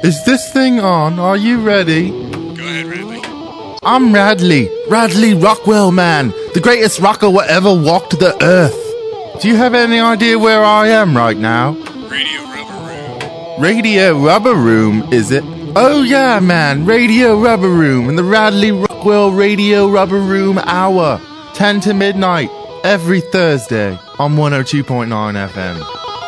Is this thing on? Are you ready? Go ahead, Radley. I'm Radley. Radley Rockwell, man. The greatest rocker who ever walked the earth. Do you have any idea where I am right now? Radio Rubber Room. Radio Rubber Room, is it? Oh yeah, man. Radio Rubber Room and the Radley Rockwell Radio Rubber Room Hour. ten to midnight. Every Thursday on one oh two point nine F M.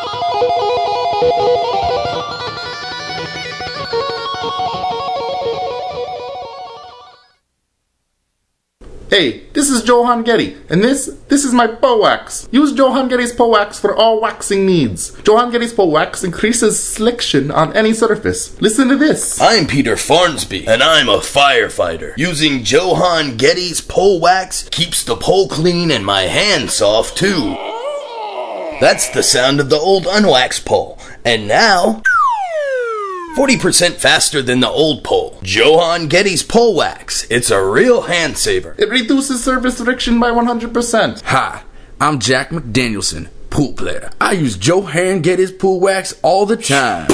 Hey, this is Johan Getty, and this this is my Powax. Use Johan Getty's Powax for all waxing needs. Johan Getty's Powax increases sliction on any surface. Listen to this. I'm Peter Farnsby, and I'm a firefighter. Using Johan Getty's pole wax keeps the pole clean and my hands soft too. That's the sound of the old unwaxed pole. And now, forty percent faster than the old pole. Johan Getty's pole wax. It's a real hand saver. It reduces surface friction by one hundred percent. Hi, I'm Jack McDanielson, pool player. I use Johan Getty's pool wax all the time.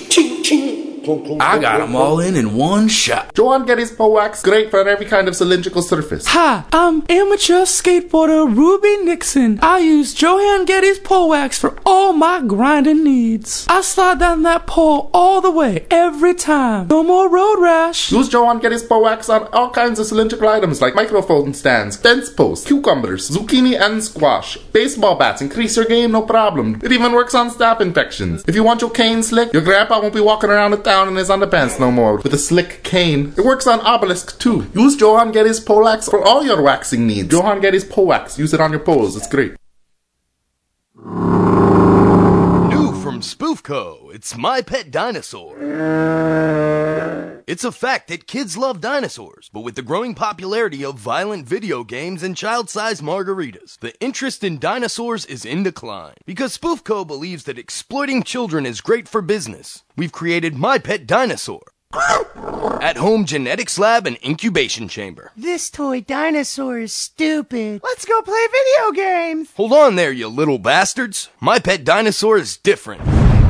I got them all in in one shot. Johan Getty's Pole Wax, great for every kind of cylindrical surface. Hi, I'm amateur skateboarder Ruby Nixon. I use Johan Getty's pole wax for all my grinding needs. I slide down that pole all the way, every time. No more road rash. Use Johan Getty's Pole Wax on all kinds of cylindrical items like microphone stands, fence posts, cucumbers, zucchini and squash. Baseball bats, increase your game, no problem. It even works on staph infections. If you want your cane slick, your grandpa won't be walking around the town in his underpants no more with a slick cane. It works on obelisk too. Use Johan Getty's Pole Wax for all your waxing needs. Johan Getty's Pole Wax. Use it on your poles. It's great. New from Spoofco, it's My Pet Dinosaur. It's a fact that kids love dinosaurs, but with the growing popularity of violent video games and child-sized margaritas, the interest in dinosaurs is in decline. Because Spoofco believes that exploiting children is great for business, we've created My Pet Dinosaur. At-home genetics lab and incubation chamber. This toy dinosaur is stupid. Let's go play video games. Hold on there, you little bastards. My Pet Dinosaur is different.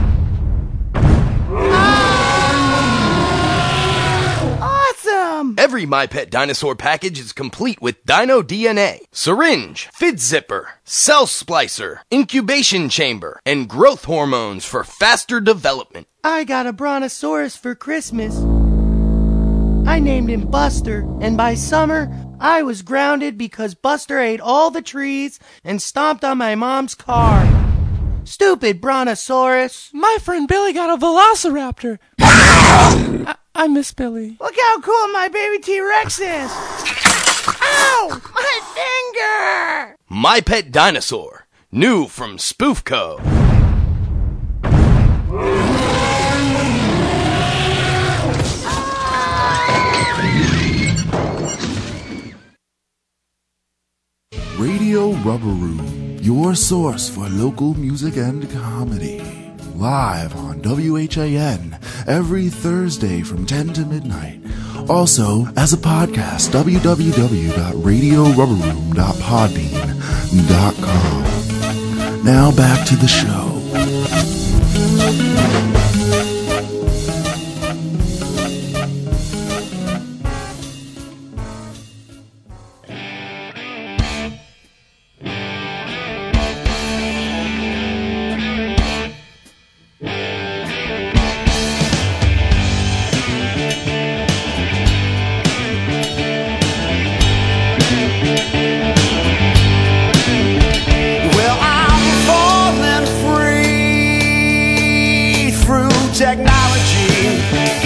Awesome! Every My Pet Dinosaur package is complete with Dino D N A, syringe, fit zipper, cell splicer, incubation chamber, and growth hormones for faster development. I got a brontosaurus for Christmas. I named him Buster, and by summer, I was grounded because Buster ate all the trees and stomped on my mom's car. Stupid brontosaurus. My friend Billy got a velociraptor. I, I miss Billy. Look how cool my baby T-Rex is. Ow! My finger! My Pet Dinosaur. New from Spoofco. Radio Rubber Room, your source for local music and comedy. Live on W H A N every Thursday from ten to midnight. Also, as a podcast, w w w dot radio rubber room dot podbean dot com. Now back to the show. Well, I'm falling free through technology.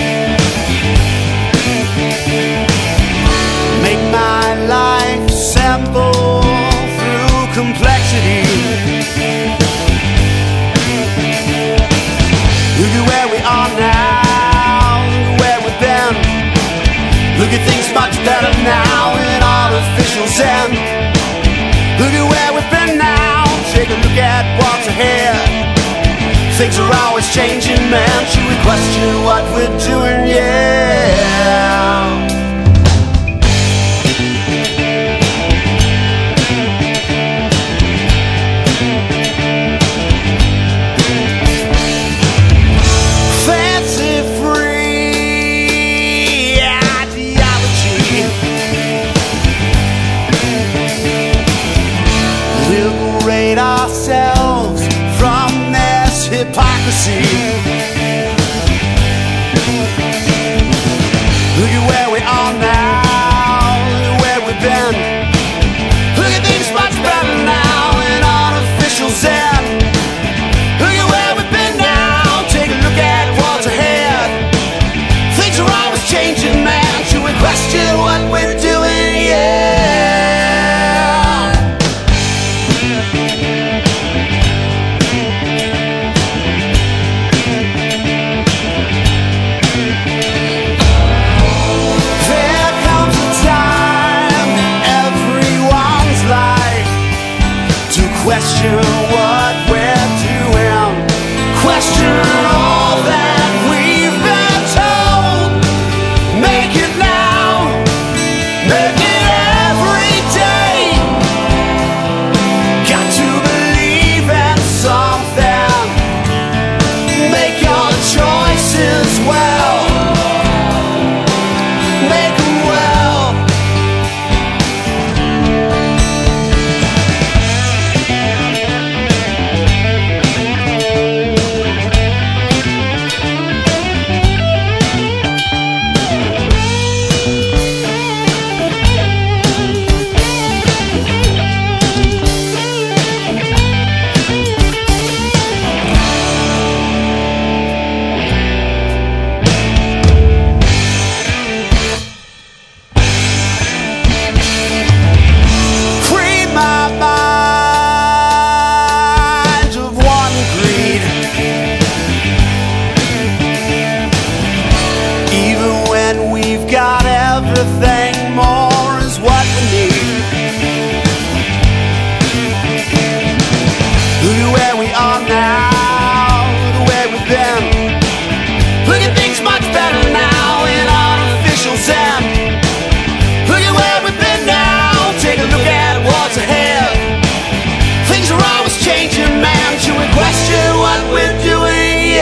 Make my life simple through complexity. Look at where we are now, look at where we've been. Look at things much better now in artificial zen. Look at where we've been now, take a look at what's ahead. Things are always changing, man. Should we question what we're doing? Yeah. Fancy free. see. Look at where we are now, look at where we've been. Look at things much better now in artificial zen. Look at where we've been now, take a look at what's ahead. Things are always changing, man. Should we question what we're doing? Yeah. There comes a time in everyone's life to question what we're doing, question all that we've been told. Make it now, make it every day. Got to believe in something. Make your choices well. Make 'em well. Free my mind of one greed. Even when we've got everything, more is what we need. Look at where we are now, look at where we've been. Look at things much better now in artificial zen. Look at where we've been now, take a look at what's ahead. Things are always changing, man. Should we question what we're doing?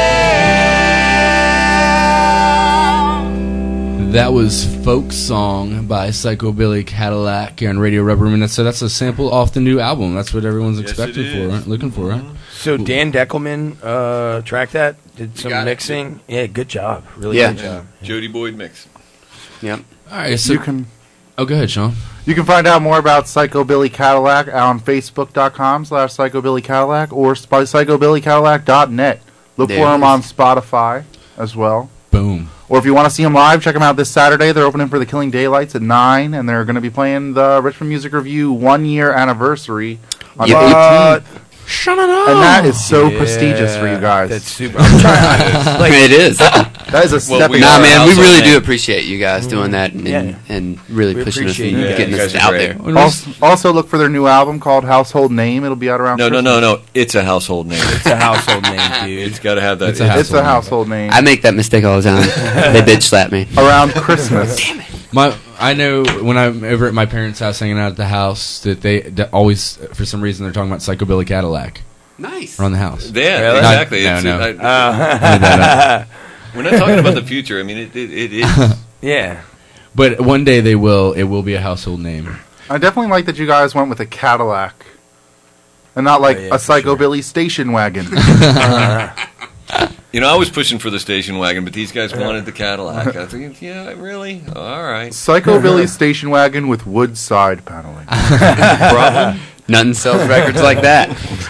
Yeah. That was Folk Song by Psychobilly Cadillac here on Radio Rubber Room. And that's, so that's a sample off the new album. That's what everyone's Yes, expecting it for, is. right? Looking for, right? So Dan Deckelman uh, tracked that, did some got it. mixing. Yeah, good job. Really Yeah. good job. Jody Boyd mix. Yep. All right, so you can. Oh, go ahead, Sean. You can find out more about Psychobilly Cadillac on Facebook.com slash Psychobilly Cadillac or spy- Psychobilly Cadillac dot net. Look There for it them is. on Spotify as well. Boom. Or if you want to see them live, check them out this Saturday. They're opening for the Killing Daylights at nine, and they're going to be playing the Richmond Music Review one-year anniversary on the What? eighteenth. And that is so prestigious for you guys. That's super. I'm trying, like, it is. That is a Well, step. we in- nah, man, we household really name. do appreciate you guys doing that and, Yeah. and really We pushing us appreciate and you getting guys. us You guys are out great. there. Also, also look for their new album called Household Name. It'll be out around No, no, Christmas. no, no. It's a household name. It's a household name, dude. It's got to have that. It's a It's a household name. I make that mistake all the time. They bitch slap me. Around Christmas. My, I know when I'm over at my parents' house hanging out at the house that they that always, for some reason, they're talking about Psychobilly Cadillac. Nice. Around the house. Yeah, Really? exactly. No, It's, no. I- I made that up. we're not talking about the future. I mean, it, it, it is. Yeah. But one day they will. It will be a household name. I definitely like that you guys went with a Cadillac and not like Oh, yeah, a for Psychobilly station wagon. You know, I was pushing for the station wagon, but these guys wanted the Cadillac. I think, yeah, really? All right. Psychobilly station wagon with wood side paneling. Problem? Nothing sells records like that.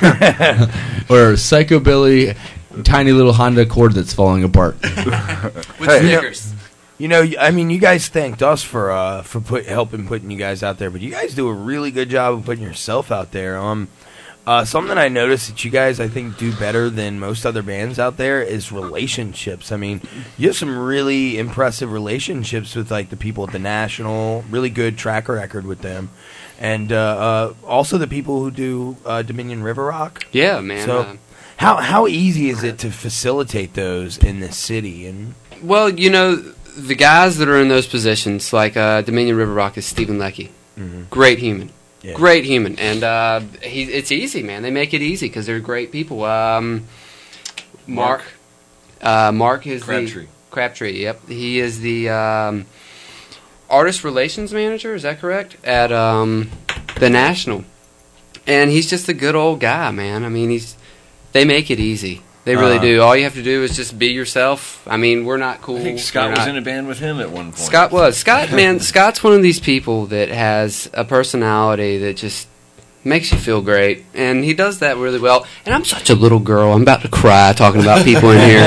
Or Psychobilly, tiny little Honda Accord that's falling apart. With Hey. stickers. You know, I mean, you guys thanked us for uh, for put, helping putting you guys out there, but you guys do a really good job of putting yourself out there. Um, uh, something I noticed that you guys, I think, do better than most other bands out there is relationships. I mean, you have some really impressive relationships with like the people at the National. Really good track record with them, and uh, uh, also the people who do uh, Dominion River Rock. Yeah, man. So, uh, how how easy is it to facilitate those in this city? And well, you know, the guys that are in those positions, like uh, Dominion River Rock, is Stephen Leckie. Mhm. Great human. Yeah. Great human. And uh, he, it's easy, man. They make it easy because they're great people. Um, Mark. Uh, Mark is Crabtree. the... Crabtree, yep. He is the um, artist relations manager, is that correct? At um, the National. And he's just a good old guy, man. I mean, he's they make it easy. They really Uh, do. All you have to do is just be yourself. I mean, we're not cool. I think Scott We're was not- in a band with him at one point. Scott was. Scott, man, Scott's one of these people that has a personality that just makes you feel great. And he does that really well. And I'm such a little girl. I'm about to cry talking about people in here.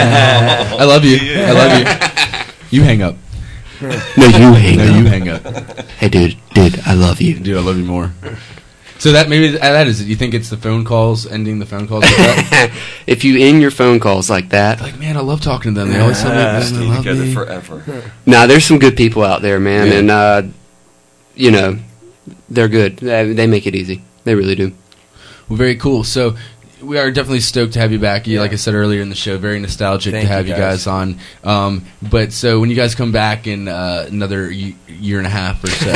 I love you. I love you. You hang up. No, you hang no, up. you hang up. Hey, dude, dude, I love you. Dude, I love you more. So that maybe uh, that is it. You think it's the phone calls, ending the phone calls like that? If you end your phone calls like that. Like, man, I love talking to them. They always tell me Yeah, they stay love together me. forever. Nah, there's some good people out there, man. Yeah. And, uh, you know, they're good. They, they make it easy. They really do. Well, very cool. So we are definitely stoked to have you back. You, like I said earlier in the show, very nostalgic Thank to have you, you guys, guys. on. Um, but so when you guys come back in uh, another y- year and a half or so,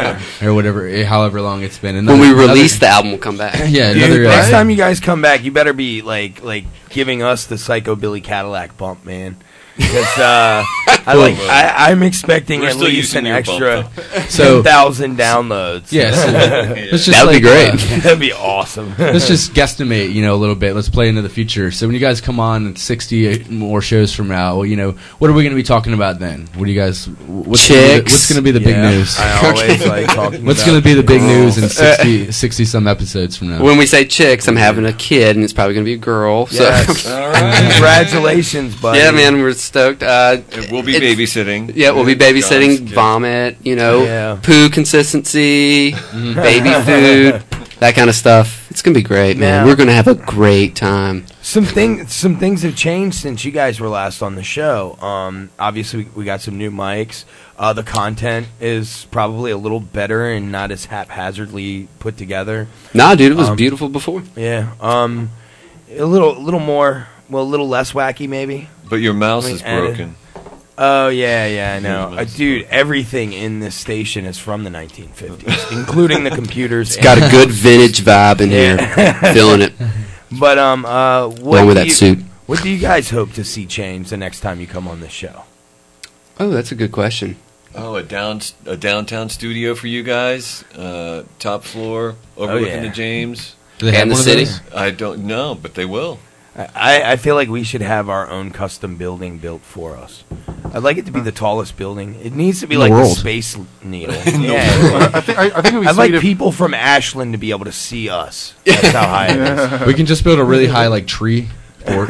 or whatever, eh, however long it's been, another, When we another- release the album, we'll come back. Yeah, Dude, another. next uh, time you guys come back, you better be like like giving us the Psychobilly Cadillac bump, man. Because uh, I like I, I'm expecting We're at still least using an your extra bump, So- ten thousand downloads. Yeah, so let's just That would be like, great. uh, That'd be awesome. Let's just guesstimate, you know, a little bit. Let's play into the future. So when you guys come on sixty more shows from now, well, you know, what are we going to be talking about then? What do you guys? What's gonna be the- Chicks. what's going to be the big Yeah, news? I always like talking. What's about going to be the big girls. news in sixty, sixty some episodes from now? When we say chicks, I'm having a kid, and it's probably going to be a girl. So. Yes. All right. Congratulations, buddy. Yeah, man, we're stoked. Uh, And we'll be it's- babysitting. Yeah, we'll be babysitting, John's kid. vomit, you know, Yeah. poo consistency, baby food, that kind of stuff. It's gonna be great, man. Yeah. We're gonna have a great time. Some thing, some things have changed since you guys were last on the show. Um, obviously, we, we got some new mics. Uh, the content is probably a little better and not as haphazardly put together. Nah, dude, it was Um, beautiful before. Yeah, um, a little, little more, well, a little less wacky, maybe. But your mouse Like is added- broken. Oh yeah, yeah, I know, Yeah, uh, dude. Everything in this station is from the nineteen fifties, including the computers. It's got a good vintage vibe in here. Yeah. Feeling it. But um, uh, what Along with do that you- suit. What do you guys hope to see change the next time you come on this show? Oh, that's a good question. Oh, a down a downtown studio for you guys. Uh, top floor overlooking yeah. the James. Do they have And the one of city? those? I don't know, but they will. I, I feel like we should have our own custom building built for us. I'd like it to be the tallest building. It needs to be In the like the world. Space Needle. I yeah. think I, I think it would be I'd sweet like if- people from Ashland to be able to see us. That's how high it is. We can just build a really high like tree fort.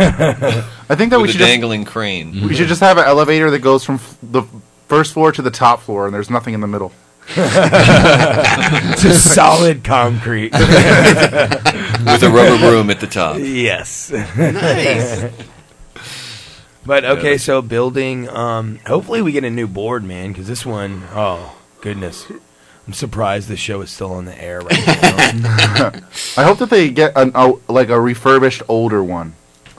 I think that we With a should just, dangling crane. we should just have an elevator that goes from f- the first floor to the top floor, and there's nothing in the middle. Just solid concrete. With a rubber broom at the top. Yes. Nice. But okay, so building. Um, hopefully, we get a new board, man, because this one, oh goodness, I'm surprised the show is still on the air right now. I hope that they get an, a, like a refurbished older one.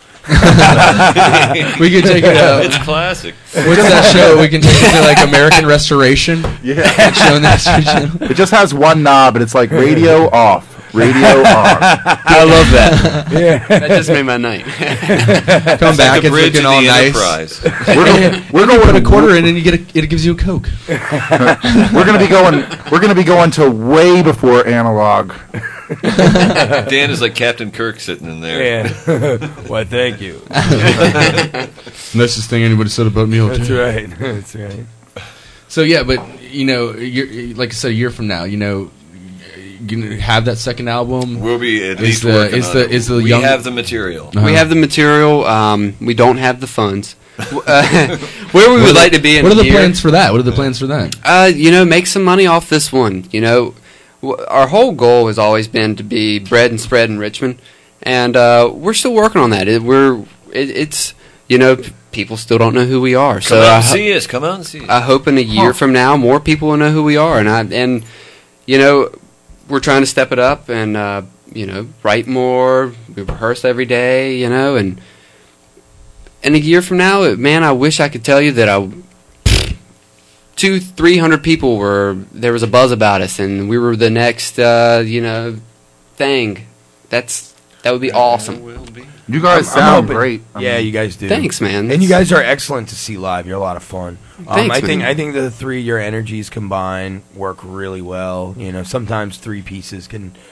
We can take it out. It's classic. What's that show? We can take it to like American Restoration. Yeah. That show on the History Channel. It just has one knob, and it's like radio off, radio on. I love that. Yeah. That just made my night. Come back, the it's bridge looking of all the nice. Enterprise. We're, go- we're You going put a quarter in, and you get a, it gives you a Coke. We're gonna be going. We're gonna be going to way before analog. Dan is like Captain Kirk sitting in there. Yeah. Why, thank you. Nicest thing anybody said about me all That's day. right. That's right. So yeah, but you know, you're, like I said, a year from now, you know, you gonna have that second album. We'll be at Is least the- working is on the- it. is the we young- have the material. Uh-huh. We have the material. Um, we don't have the funds. Uh, where we What would are like the- to be in What are a the year. plans for that? What are the plans for that? Uh, you know, make some money off this one. You know, w- our whole goal has always been to be bred and spread in Richmond, and uh, we're still working on that. It, we're it, it's you know, p- people still don't know who we are. Come So out I, and ho- see us. Come out and see us. I hope in a year Huh. from now, more people will know who we are, and I and you know, we're trying to step it up and uh, you know, write more. We rehearse every day. You know, and. And a year from now, man, I wish I could tell you that I, two, three hundred people were there was a buzz about us, and we were the next, uh, you know, thing. That's that would be awesome. You guys I'm- I'm sound hoping- great. I Yeah, mean- you guys do. Thanks, man. And you guys are excellent to see live. You're a lot of fun. Um, Thanks, I think man. I think the three your energies combined work really well. You know, sometimes three pieces can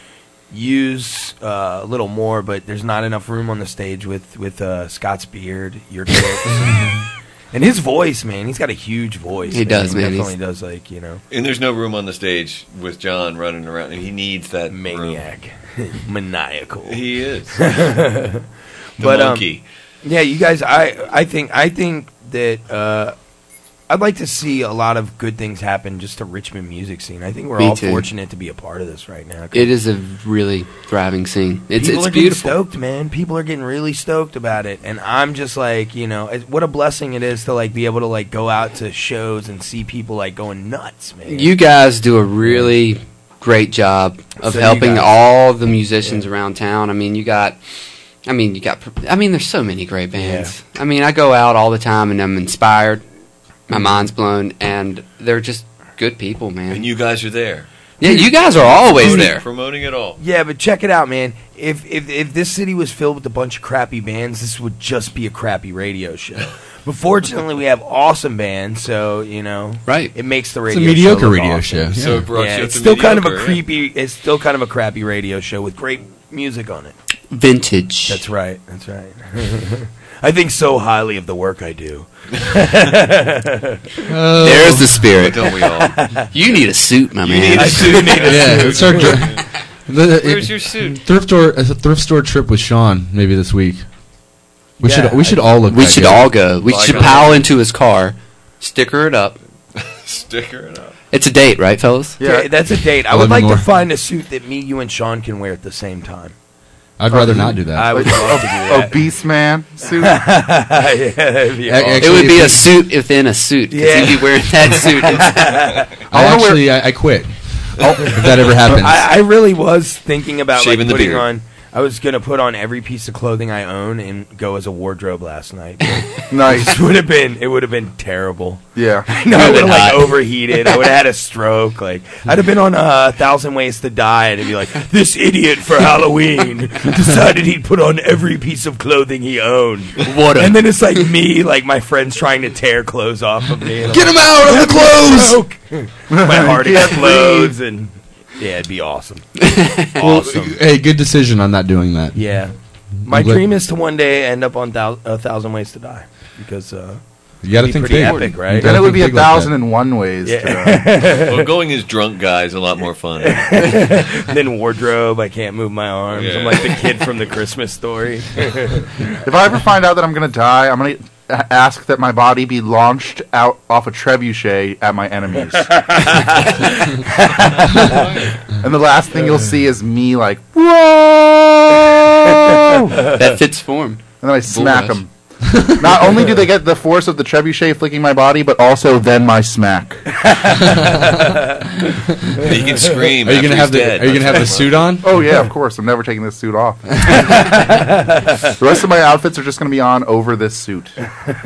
use uh, a little more, but there's not enough room on the stage with with uh, Scott's beard, your clips, and, and his voice. Man, he's got a huge voice. He does, man. Definitely He's- does. Like, you know, And there's no room on the stage with John running around. He needs that maniac, maniacal. He is. The The um, monkey. yeah, you guys. I I think I think that uh, I'd like to see a lot of good things happen just to Richmond music scene. I think we're Me all too. fortunate to be a part of this right now. It is a really thriving scene. It's People it's are getting beautiful. stoked, man. People are getting really stoked about it, and I'm just like, you know, it, what a blessing it is to like be able to like go out to shows and see people like going nuts, man. You guys do a really great job of So you helping guys- all the musicians around town. I mean, you got, I mean, you got, I mean, there's so many great bands. I mean, I go out all the time and I'm inspired. My mind's blown, and they're just good people, man. And you guys are there. Yeah, you guys are always Promoting- there. Promoting it all. Yeah, but check it out, man. If, if if this city was filled with a bunch of crappy bands, this would just be a crappy radio show. But fortunately, we have awesome bands, so you know, right? It makes the It's a radio mediocre show look radio awesome. show, So yeah. it brought yeah, you up it's to still kind of a mediocre, yeah. creepy. It's still kind of a crappy radio show with great music on it. Vintage. That's right. That's right. I think so highly of the work I do. There's the spirit. Don't we all? You need a suit, my You man. need a suit. You need a Yeah, suit. it's our dr- the- Where's it- your suit? Thrift store, a thrift store trip with Sean maybe this week. We Yeah, should we should I- all look. We that should good. all go. We Well, I should gotta- pile into his car, sticker it up. Sticker it up. It's a date, right, fellas? Yeah, that's a date. I I would love like you to more. find a suit that me, you, and Sean can wear at the same time. I'd rather not do that. I would love to do that. Obese man suit. Yeah, that'd be Ac- awesome. It would be if a we- suit within a suit. 'Cause Yeah. he'd be wearing that suit. I wanna wear- actually I, I quit. If that ever happens. I, I really was thinking about like Shaving the putting beard. on. I was gonna put on every piece of clothing I own and go as a wardrobe last night. Nice. It would have been. It would have been terrible. Yeah. No, I would have like hot. overheated. I would have had a stroke. Like I'd have been on a uh, Thousand Ways to Die, and it'd be like, this idiot for Halloween decided he'd put on every piece of clothing he owned. What a- And then it's like me, like my friends trying to tear clothes off of me. And I'm Get like, him out of the clothes! Stroke. My heart Can't explodes, and yeah, it'd be awesome. Well, Awesome. hey, good decision on not doing that. Yeah. My I'm glad- dream is to one day end up on thou- a Thousand Ways to Die because uh, You got to it'd be think pretty big. epic, right? Then it would be a Think like that. thousand and one ways. To, Yeah. Well, going as drunk guy is a lot more fun. Then wardrobe, I can't move my arms. Yeah. I'm like the kid from the Christmas Story. if I ever find out that I'm gonna die, I'm gonna a- ask that my body be launched out off a trebuchet at my enemies. And the last thing you'll see is me like, whoa! That fits form. And then I smack rush. them. Not only do they get the force of the trebuchet flicking my body, but also then my smack. You can scream. Are you gonna after have he's the dead. Are you gonna have the suit on? Oh yeah, of course. I'm never taking this suit off. The rest of my outfits are just going to be on over this suit. It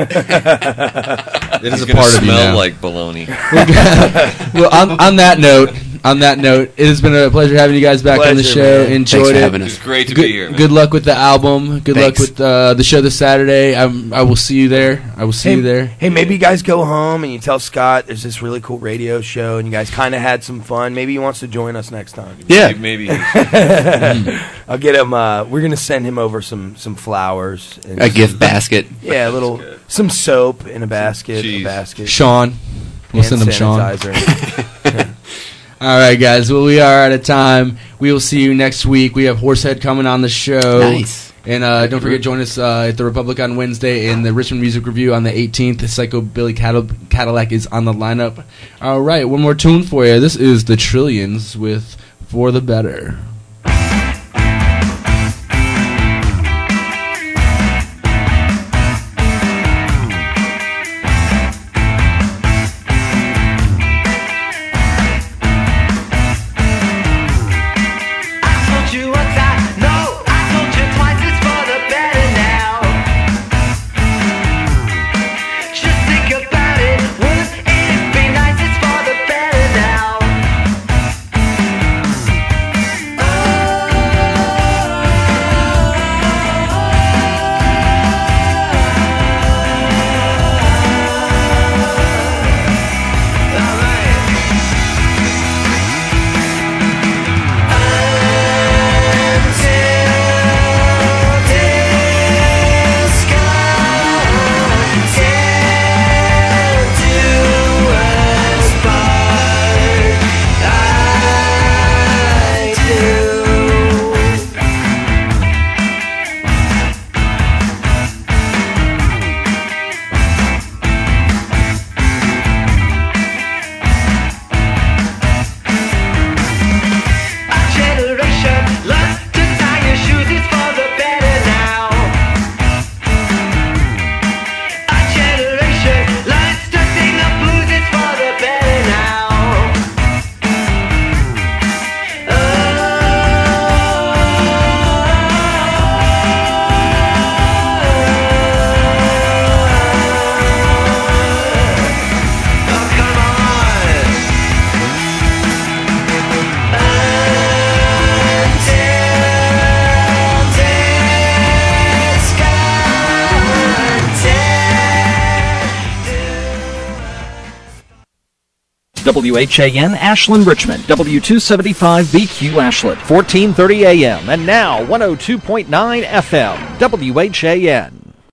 He's is a gonna part of you smell now. like baloney. Well, on, on that note, on that note, it has been a pleasure having you guys back on the Pleasure, show. man. Enjoyed Thanks for it. having us. It's great to Good, be here. man. good luck with the album. Good Thanks. luck with uh, the show this Saturday. I'm, I will see you there. I will see Hey, you there. hey, maybe you guys go home and you tell Scott there's this really cool radio show and you guys kind of had some fun. Maybe he wants to join us next time. Yeah. Maybe. I'll get him. Uh, we're gonna send him over some some flowers, and A some- gift basket. Yeah, a little some soap in a basket. A cheese. basket. Sean. We'll hand send him Sean. sanitizer. All right, guys. Well, we are out of time. We will see you next week. We have Horsehead coming on the show. Nice. And uh, don't forget, join us uh, at the Republic on Wednesday and the Richmond Music Review on the eighteenth. Psychobilly Cadil- Cadillac is on the lineup. All right, one more tune for you. This is the Trillions with For the Better. told you once, I know I told you twice, it's for the better now. Just think about it, wouldn't it be nice, it's for the better now. W H A N Ashland Richmond, W two seventy-five B Q Ashland, fourteen thirty A M, and now one oh two point nine F M, W H A N.